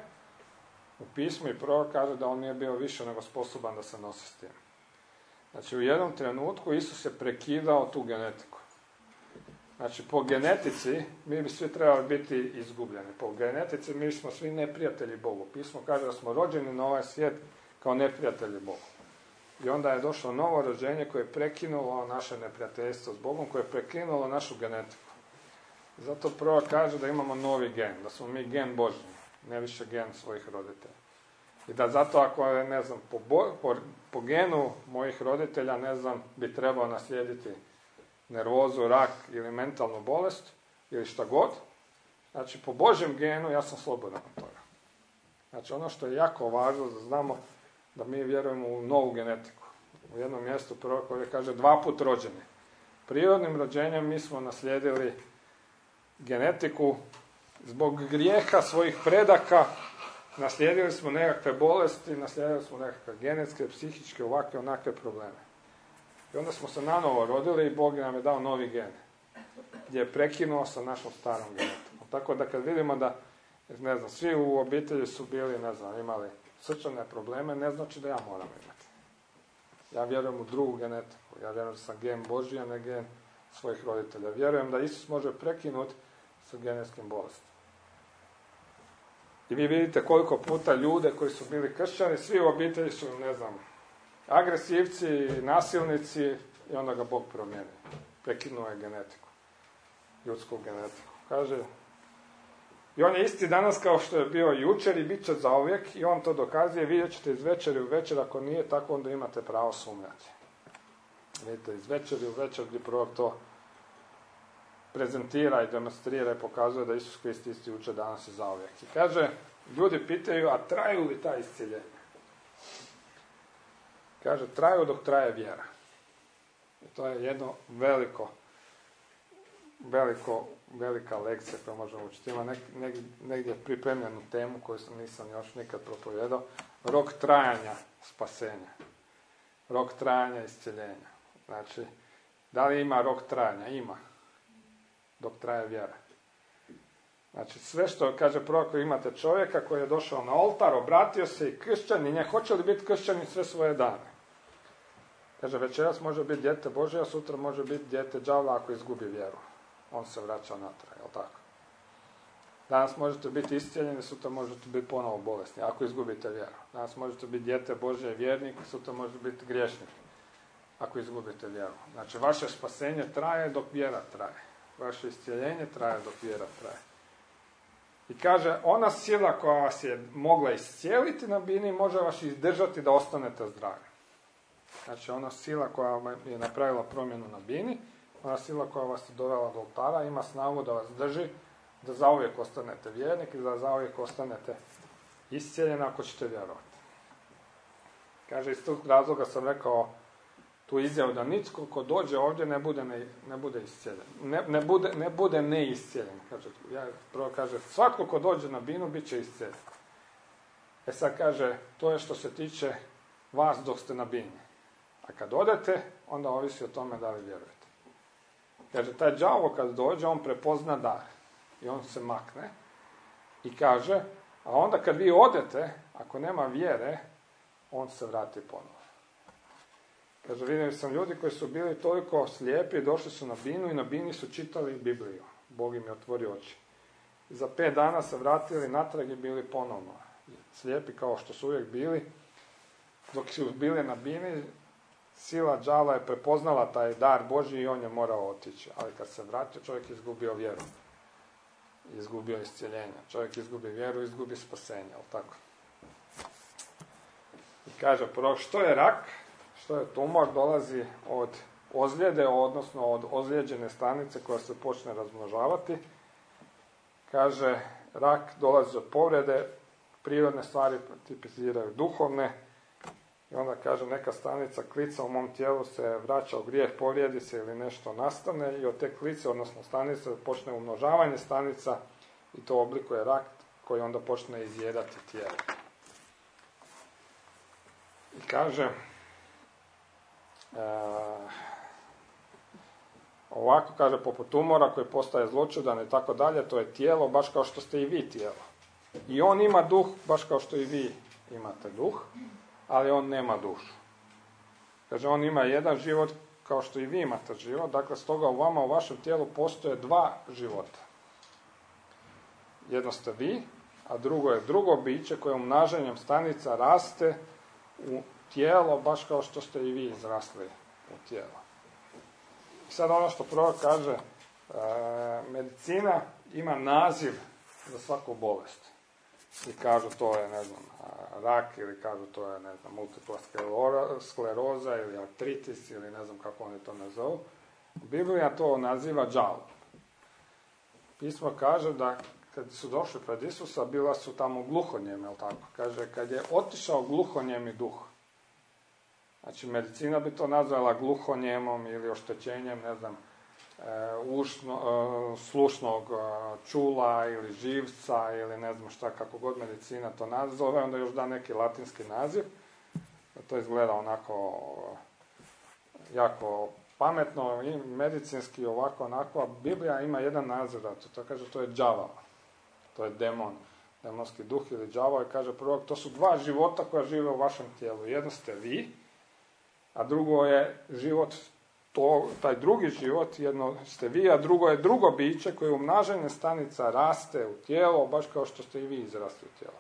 [SPEAKER 1] u pismu i prorok kaže da on nije bio više nego sposoban da se nosi s tim. Znači, u jednom trenutku Isus je prekidao tu genetiku. Znači, po genetici mi bi svi trebali biti izgubljeni. Po genetici mi smo svi neprijatelji Bogu. Pismo kaže da smo rođeni na ovaj svijet kao neprijatelji Bogu. I onda je došlo novo rođenje koje je prekinulo naše neprijateljstvo s Bogom, koje je prekinulo našu genetiku. I zato prorok kaže da imamo novi gen, da smo mi gen Božji, ne više gen svojih roditelja. I da zato ako je, ne znam, po, bo, po, po genu mojih roditelja, ne znam, bi trebao naslijediti nervozu, rak ili mentalnu bolest, ili šta god, znači po Božjem genu ja sam slobodan od toga. Znači ono što je jako važno da znamo da mi vjerujemo u novu genetiku. U jednom mjestu prorok koji kaže dva put rođeni. Prirodnim rođenjem mi smo naslijedili genetiku zbog grijeha svojih predaka, naslijedili smo nekakve bolesti, naslijedili smo nekakve genetske, psihičke, ovakve, onakve probleme. I onda smo se nanovo rodili i Bog nam je dao novi gen, gdje je prekinuo sa našom starom genetikom. Tako da kad vidimo da, ne znam, svi u obitelji su bili, ne znam, imali srčane probleme, ne znači da ja moram imati. Ja vjerujem u drugu genetiku, ja vjerujem da sam gen Božji, a ne gen svojih roditelja. Vjerujem da Isus može prekinuti sa genetskim bolestima. I vi vidite koliko puta ljude koji su bili kršćani, svi u obitelji su, ne znam, agresivci, nasilnici, i onda ga Bog promijeni. Prekinuo je genetiku, ljudsku genetiku. Kaže, i on je isti danas kao što je bio jučer i bit će zauvijek, i on to dokazuje, vidjet ćete iz večeri u večer, ako nije tako, onda imate pravo sumnjati. Vidite, iz večeri u večer gdje prorok to prezentira i demonstrira i pokazuje da Isus Krist isti jučer, danas i zauvijek. I kaže, ljudi pitaju, a traju li ta iscjeljenja? Kaže, traju dok traje vjera. I to je jedno veliko, veliko velika lekcija koju možemo učiti. Ima nek, negdje, negdje pripremljenu temu koju sam nisam još nikad propovijedao. Rok trajanja spasenja. Rok trajanja iscjeljenja. Znači, da li ima rok trajanja? Ima. Dok traje vjera. Znači, sve što kaže prorok, imate čovjeka koji je došao na oltar, obratio se i kršćanin, hoće li biti kršćanin sve svoje dane? Kaže, večeras može biti dijete Božje, a sutra može biti dijete đavla ako izgubi vjeru. On se vraća natrag, jel tako? Danas možete biti iscijeljeni, sutra možete biti ponovo bolesni, ako izgubite vjeru. Danas možete biti dijete Božje, vjernik, sutra možete biti griješnik, ako izgubite vjeru. Znači, vaše spasenje traje dok vjera traje. Vaše iscijeljenje traje dok vjera traje. I kaže, ona sila koja vas je mogla iscijeliti na bini, može vas izdržati da ostanete zdravi. Znači, ona sila koja je napravila promjenu na bini, ona sila koja vas je dovela do oltara, ima snagu da vas drži, da zauvijek ostanete vjernik i da zauvijek ostanete iscijeljeni ako ćete vjerovati. Kaže, iz tog razloga sam rekao tu izjavu da nitko ko dođe ovdje ne bude, ne, ne bude iscijeljen. Ne, ne bude, ne bude neiscijeljen. Kaže, ja, prvo kaže, svatko ko dođe na binu bit će iscijeljen. E sad kaže, to je što se tiče vas dok ste na bini. A kad odete, onda ovisi o tome da li vjerujete. Kaže, taj đavo kad dođe, on prepozna dar. I on se makne. I kaže, a onda kad vi odete, ako nema vjere, on se vrati ponovo. Kaže, vidim sam ljudi koji su bili toliko slijepi, došli su na binu i na bini su čitali Bibliju. Bog im je otvorio oči. I za pet dana se vratili natrag i bili ponovno slijepi kao što su uvijek bili. Dok su bili na bini, sila đavla je prepoznala taj dar Božji i on je morao otići. Ali kad se vratio, čovjek izgubio vjeru. Izgubio iscijeljenje. Čovjek izgubi vjeru, izgubi spasenje. Ali tako? I kaže prorok, što je rak? Što je tumor? Dolazi od ozljede, odnosno od ozlijeđene stanice koja se počne razmnožavati. Kaže, rak dolazi od povrede, prirodne stvari tipiziraju duhovne. I onda kaže, neka stanica klica u mom tijelu se vraća u grijeh, povrijedi se ili nešto nastane i od te klice, odnosno stanice, počne umnožavanje stanica i to oblikuje rak koji onda počne izjedati tijelo. I kaže, e, ovako kaže, poput tumora koji postaje zloćudan i tako dalje, to je tijelo baš kao što ste i vi tijelo. I on ima duh baš kao što i vi imate duh, ali on nema dušu. Kaže, on ima jedan život kao što i vi imate život, dakle, stoga u vama, u vašem tijelu postoje dva života. Jedno ste vi, a drugo je drugo biće koje umnažanjem stanica raste u tijelo, baš kao što ste i vi izrasli u tijelo. I sad ono što prorok kaže, e, medicina ima naziv za svaku bolest. I kažu to je, ne znam, rak, ili kažu to je, ne znam, multipla skleroza, ili artritis, ili ne znam kako oni to nazovu. Biblija to naziva đavlom. Pismo kaže da kad su došli pred Isusa, bila su tamo gluhonjemi, jel tako? Kaže, kad je otišao gluhonjemi duh. Znači, medicina bi to nazvala gluhonjemom ili oštećenjem, ne znam, ušno, slušnog čula ili živca ili ne znam šta, kako god medicina to nazove, onda još da neki latinski naziv. To izgleda onako jako pametno i medicinski ovako onako, a Biblija ima jedan naziv, to, to kaže, to je đavao. To je demon, demonski duh ili đavao i kaže prorok, to su dva života koja žive u vašem tijelu. Jedno ste vi, a drugo je život, to, taj drugi život, jedno ste vi, a drugo je drugo biće koje umnažanje stanica raste u tijelo, baš kao što ste i vi izrasli u tijelo.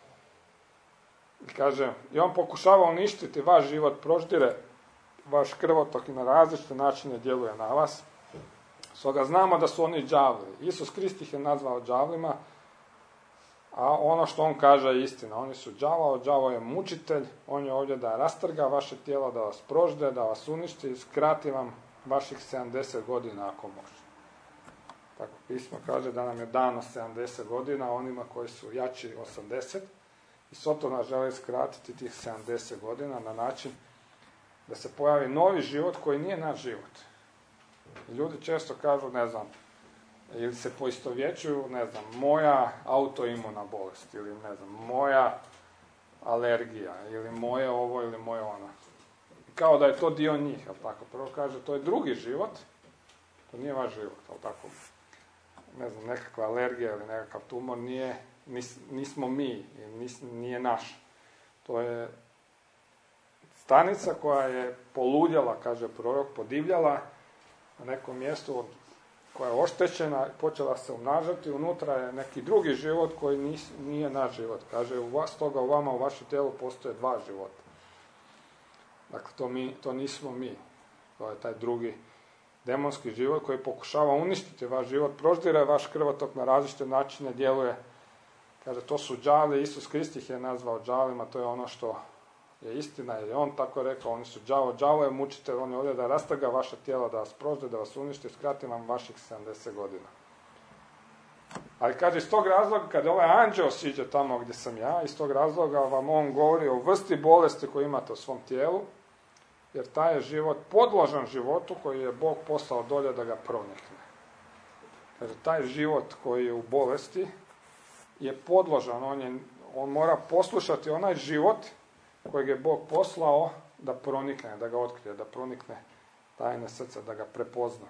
[SPEAKER 1] I kaže, i on pokušava uništiti vaš život, proždire vaš krvotok i na različite načine djeluje na vas. Stoga znamo da su oni đavli. Isus Krist ih je nazvao đavlima, a ono što on kaže je istina. Oni su đavao, đavo je mučitelj, on je ovdje da rastrga vaše tijelo, da vas prožde, da vas uništi i skrati vam vaših sedamdeset godina ako može. Tako pismo kaže da nam je dano sedamdeset godina, onima koji su jači osamdeset. I Sotona želi skratiti tih sedamdeset godina na način da se pojavi novi život koji nije naš život. I ljudi često kažu, ne znam, Ili se poistovjećuju, ne znam, moja autoimuna bolest, ili ne znam, moja alergija, ili moje ovo, ili moje ono. Kao da je to dio njih, jel tako? Prvo kaže, to je drugi život, to nije vaš život, jel tako? Ne znam, nekakva alergija ili nekakav tumor nije, nis, nismo mi, nis, nije naš. To je stanica koja je poludjela, kaže prorok, podivljala na nekom mjestu koja je oštećena, počela se umnažati, unutra je neki drugi život koji nis, nije naš život. Kaže, u vas, stoga u vama, u vašem tijelu postoje dva života. Dakle, to, mi, to nismo mi. To je taj drugi demonski život koji pokušava uništiti vaš život, proždire vaš krvotok na različite načine, djeluje. Kaže, to su đavli, Isus Krist ih je nazvao đavlima, to je ono što je istina, jer je on tako rekao, oni su đavo, đavo je mučitelj, on je ovdje da rastrga vaše tijelo, da vas prožde, da vas uništi, skrati vam vaših sedamdeset godina. Ali kaže, iz tog razloga, kad ovaj anđeo siđe tamo gdje sam ja, iz tog razloga vam on govori o vrsti bolesti koju imate u svom tijelu, jer taj je život podložan životu koji je Bog poslao dolje da ga pronikne. Kaže, taj život koji je u bolesti je podložan, on, je, on mora poslušati onaj život kojeg je Bog poslao da pronikne, da ga otkrije, da pronikne tajne srca, da ga prepozna.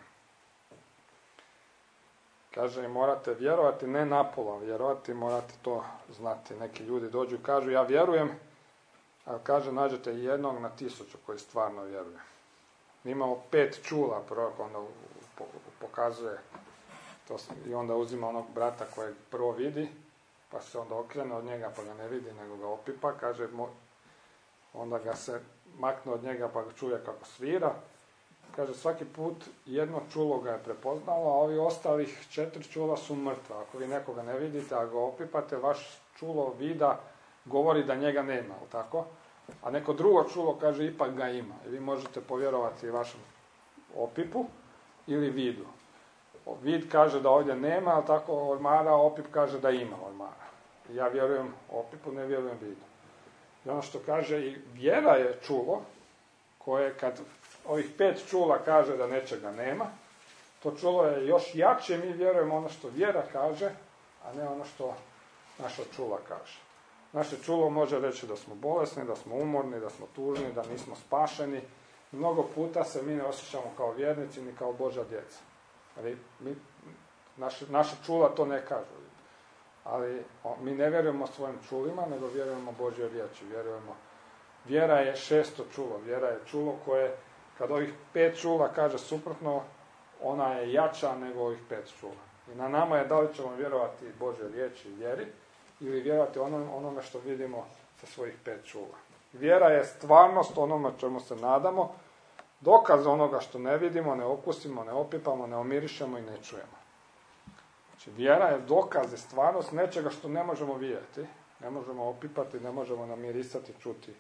[SPEAKER 1] Kaže, morate vjerovati, ne napola vjerovati, morate to znati. Neki ljudi dođu i kažu, ja vjerujem, ali kaže, nađete jednog na tisuću koji stvarno vjeruje. Mi imamo pet čula, prorok onda pokazuje to, i onda uzima onog brata kojeg prvo vidi, pa se onda okrene od njega, pa ga ne vidi, nego ga opipa, kaže, onda ga se makne od njega, pa ga čuje kako svira. Kaže, svaki put jedno čulo ga je prepoznalo, a ovi ostalih četiri čula su mrtva. Ako vi nekoga ne vidite, a ga opipate, vaš čulo vida govori da njega nema, ali tako? A neko drugo čulo kaže, ipak ga ima. I vi možete povjerovati vašem opipu ili vidu. Vid kaže da ovdje nema, ali tako ormara, opip kaže da ima ormara. I ja vjerujem opipu, ne vjerujem vidu. I ono što kaže, i vjera je čulo, koje kad ovih pet čula kaže da nečega nema, to čulo je još jače, mi vjerujemo ono što vjera kaže, a ne ono što naša čula kaže. Naše čulo može reći da smo bolesni, da smo umorni, da smo tužni, da nismo spašeni. Mnogo puta se mi ne osjećamo kao vjernici ni kao Božja djeca. Ali mi, naše, naša čula to ne kažu. Ali o, mi ne vjerujemo svojim čulima, nego vjerujemo Božjoj riječi. Vjerujemo. Vjera je šesto čulo. Vjera je čulo koje, kad ovih pet čula kaže suprotno, ona je jača nego ovih pet čula. I na nama je da li ćemo vjerovati Božjoj riječi i vjeri, ili vjerovati onome, onome što vidimo sa svojih pet čula. Vjera je stvarnost onome čemu se nadamo, dokaz onoga što ne vidimo, ne okusimo, ne opipamo, ne omirišemo i ne čujemo. Znači, vjera je dokaz i stvarnost nečega što ne možemo vidjeti, ne možemo opipati, ne možemo namirisati, čuti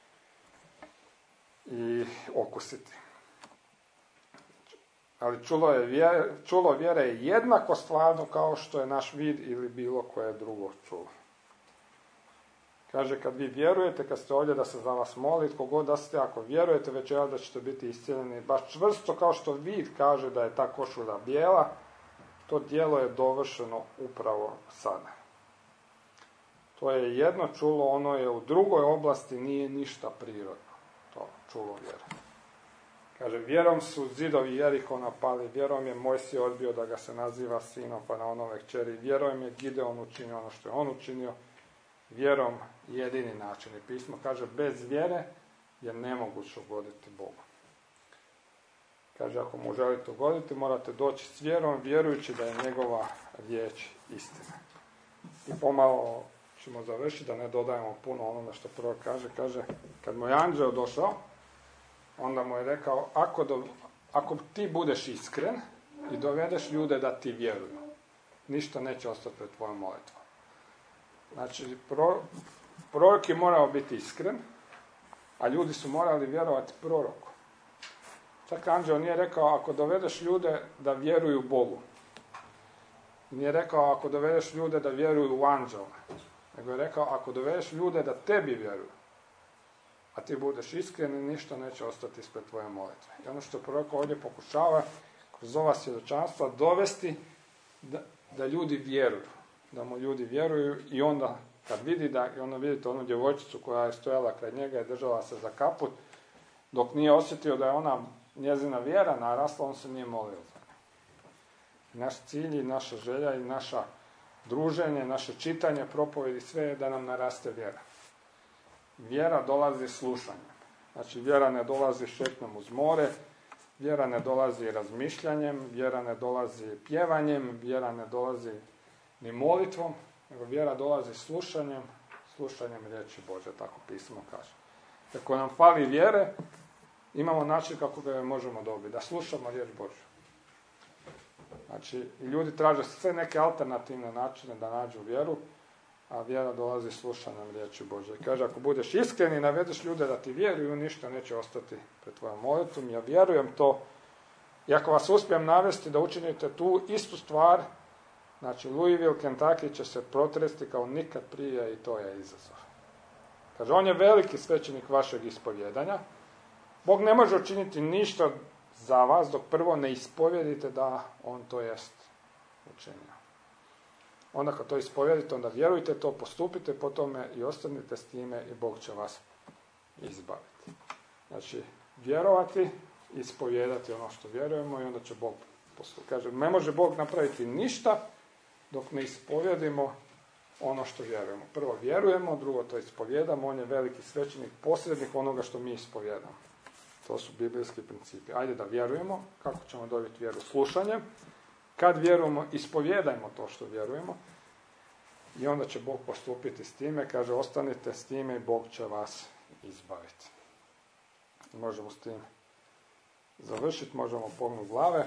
[SPEAKER 1] i okusiti. Ali čulo, je vjere, čulo vjere je jednako stvarno kao što je naš vid ili bilo koje drugo čulo. Kaže, kad vi vjerujete, kad ste ovdje da se za vas moli, tko god da ste, ako vjerujete večeras da ćete biti iscijeljeni, baš čvrsto kao što vid kaže da je ta košulja bijela, to djelo je dovršeno upravo sada. To je jedno čulo, ono je u drugoj oblasti, nije ništa prirodno. To čulo vjere. Kaže, vjerom su zidovi Jerihona pali, vjerom je Mojsije odbio da ga se naziva sinom faraonove kćeri, vjerom je Gideon učinio ono što je on učinio, vjerom jedini način. I pismo kaže, bez vjere je nemoguće ugoditi Bogu. Kaže, ako mu želite ugoditi, morate doći s vjerom, vjerujući da je njegova riječ istina. I pomalo ćemo završiti, da ne dodajemo puno onome što prvo kaže. Kaže, kad mu je anđeo došao, onda mu je rekao, ako, do, ako ti budeš iskren i dovedeš ljude da ti vjeruju, ništa neće ostati pred tvojom molitvom. Znači, pro, prorok je morao biti iskren, a ljudi su morali vjerovati proroku. Čak anđeo nije rekao, ako dovedeš ljude da vjeruju Bogu. Nije rekao, ako dovedeš ljude da vjeruju u anđela. Nego je rekao, ako dovedeš ljude da tebi vjeruju, a ti budeš iskren i ništa neće ostati ispred tvoje molitve. I ono što prorok ovdje pokušava kroz ova svjedočanstva dovesti da, da ljudi vjeruju. Da mu ljudi vjeruju i onda kad vidi da, i onda vidite onu djevojčicu koja je stojala kraj njega i držala se za kaput, dok nije osjetio da je ona njezina vjera narasla, on se nije molio za nju. Naš cilj i naša želja i naša druženje, naše čitanje, propovjedi, sve je da nam naraste vjera. Vjera dolazi slušanjem. Znači, vjera ne dolazi šetnjom uz more, vjera ne dolazi razmišljanjem, vjera ne dolazi pjevanjem, vjera ne dolazi ni molitvom, nego vjera dolazi slušanjem, slušanjem riječi Bože, tako pismo kaže. Ako nam fali vjere, imamo način kako ga možemo dobiti, da slušamo riječ Božju. Znači, ljudi traže sve neke alternativne načine da nađu vjeru, a vjera dolazi slušanjem riječi Božje. Kaže, ako budeš iskren i navedeš ljude da ti vjeruju, ništa neće ostati pred tvojom molitvom. Ja vjerujem to. I ako vas uspijem navesti da učinite tu istu stvar, znači Louisville, Kentucky će se protresti kao nikad prije i to je izazov. Kaže, on je veliki svećenik vašeg ispovjedanja. Bog ne može učiniti ništa za vas dok prvo ne ispovjedite da on to jest učinio. Onda kad to ispovjedite, onda vjerujte to, postupite po tome i ostanite s time i Bog će vas izbaviti. Znači, vjerovati, ispovjedati ono što vjerujemo i onda će Bog postupiti. Kaže, ne može Bog napraviti ništa dok ne ispovjedimo ono što vjerujemo. Prvo vjerujemo, drugo to ispovjedamo, on je veliki svećenik, posrednik onoga što mi ispovjedamo. To su biblijski principi. Ajde da vjerujemo, kako ćemo dobiti vjeru slušanjem. Kad vjerujemo, ispovjedajmo to što vjerujemo i onda će Bog postupiti s time. Kaže, ostanite s time i Bog će vas izbaviti. Možemo s tim završiti, možemo pognuti glave.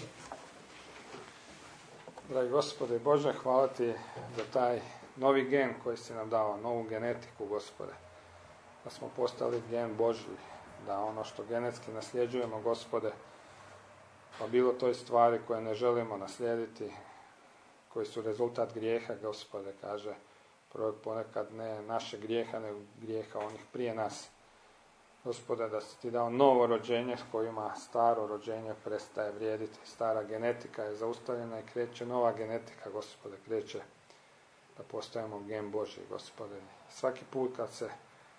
[SPEAKER 1] Dragi Gospode Bože, hvala ti za taj novi gen koji si nam dao, novu genetiku, Gospode. Da smo postali gen Božji, da ono što genetski nasljeđujemo, Gospode, pa bilo toj stvari koje ne želimo naslijediti, koji su rezultat grijeha, Gospode, kaže prvo ponekad ne naše grijeha, nego grijeha onih prije nas. Gospode, da si ti dao novo rođenje s kojima staro rođenje prestaje vrijediti. Stara genetika je zaustavljena i kreće nova genetika, Gospode, kreće da postajemo gen Božji, Gospode. Svaki put kad se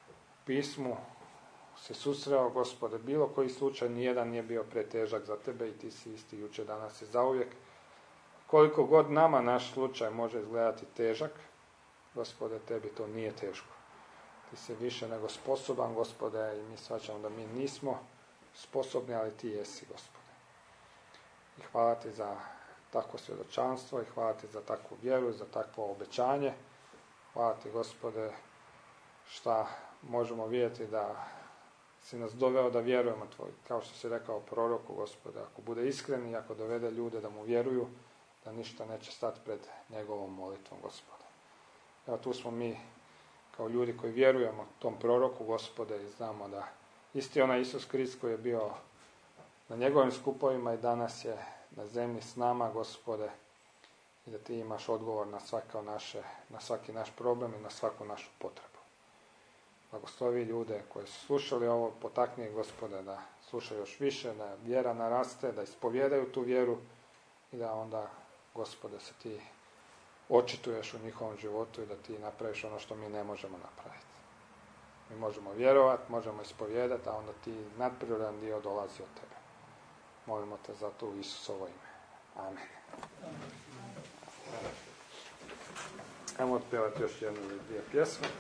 [SPEAKER 1] pismu se susreo, Gospode, bilo koji slučaj, nijedan nije bio pretežak za tebe i ti si isti jučer, danas i zauvijek. Koliko god nama naš slučaj može izgledati težak, Gospode, tebi to nije teško. Ti si više nego sposoban, Gospode, i mi shvaćamo da mi nismo sposobni, ali ti jesi, Gospode. I hvala ti za takvo svjedočanstvo i hvala ti za takvu vjeru, za takvo obećanje. Hvala ti, Gospode, šta možemo vidjeti da si nas doveo da vjerujemo tvoj, kao što si rekao proroku, Gospode, ako bude iskren i ako dovede ljude da mu vjeruju, da ništa neće stati pred njegovom molitvom, Gospode. Evo tu smo mi kao ljudi koji vjerujemo tom proroku, Gospode, i znamo da isti onaj Isus Krist koji je bio na njegovim skupovima i danas je na zemlji s nama, Gospode, i da ti imaš odgovor na svako naše, na svaki naš problem i na svaku našu potrebu. Blagoslovi ljude koji su slušali ovo, potakni ih, Gospode, da slušaju još više, da vjera naraste, da ispovjedaju tu vjeru i da onda, Gospode, se ti očituješ u njihovom životu i da ti napraviš ono što mi ne možemo napraviti. Mi možemo vjerovati, možemo ispovjedati, a onda ti nadprirodan dio dolazi od tebe. Molimo te za to u Isusovo ime. Amen. Ajmo otpjevati još jednu ili dvije pjesme.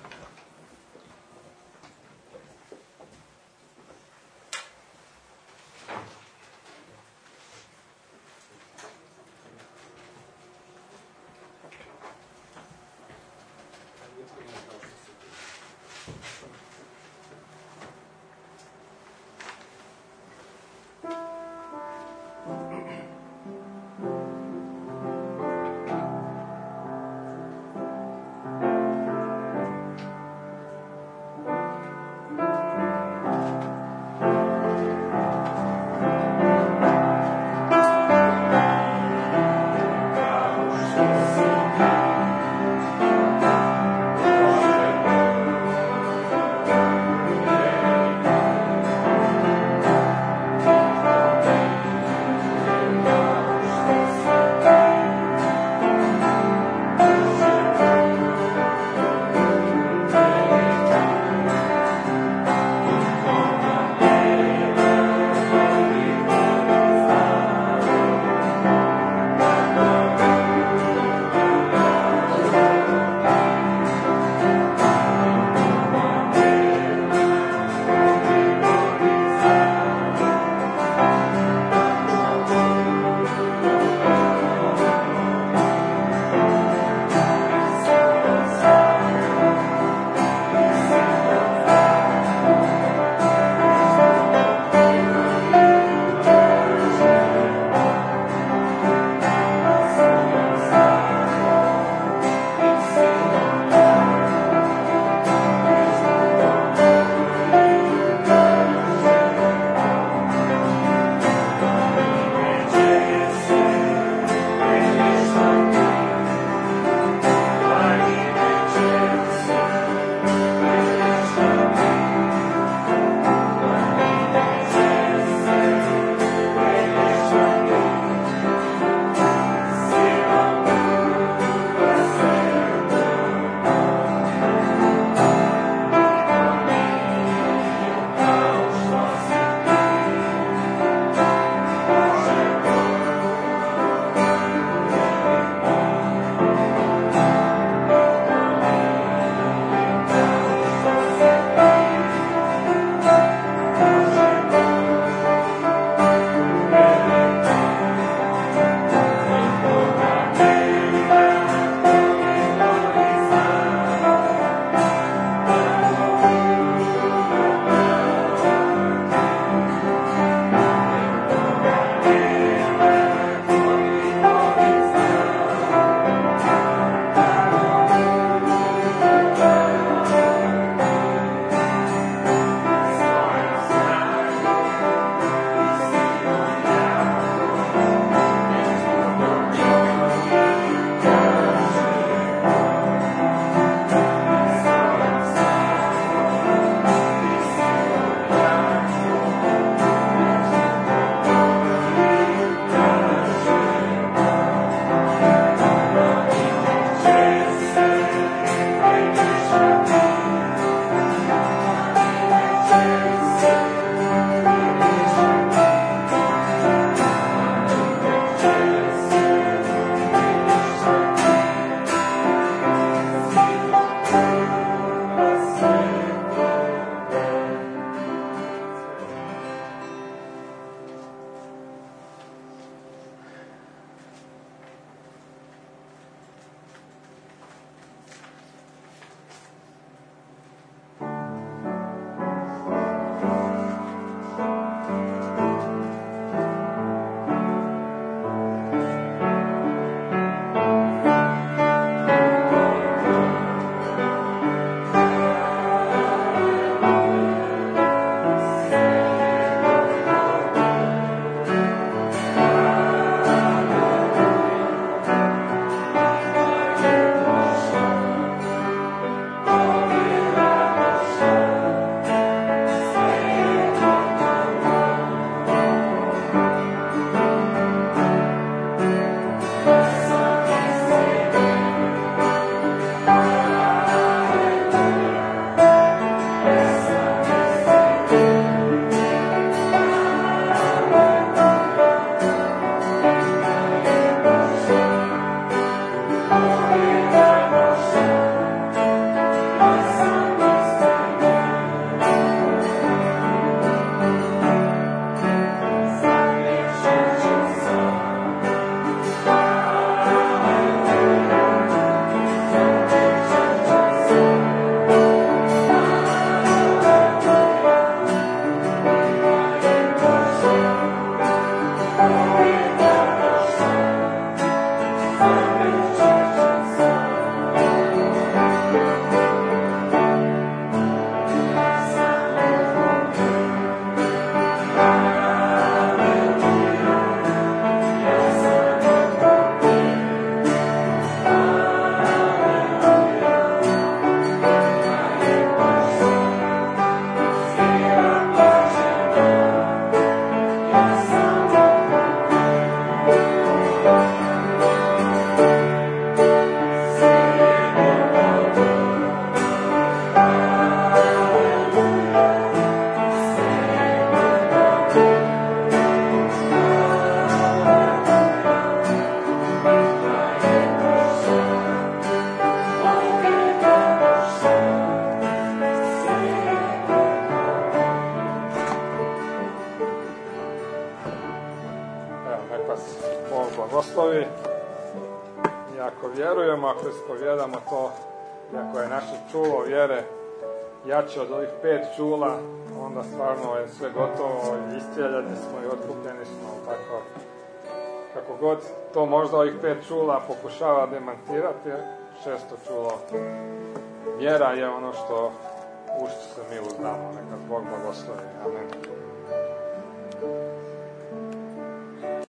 [SPEAKER 1] čulovi. I ako vjerujemo, ako ispovjedamo to, i ako je naše čulo vjere jače od ovih pet čula, onda stvarno je sve gotovo i istjeljeni smo i otkupljeni smo. Tako, kako god to možda ovih pet čula pokušava demantirati, šesto čulo vjera je ono što u što se mi uzdamo. Neka Bog blagoslovi. Amen.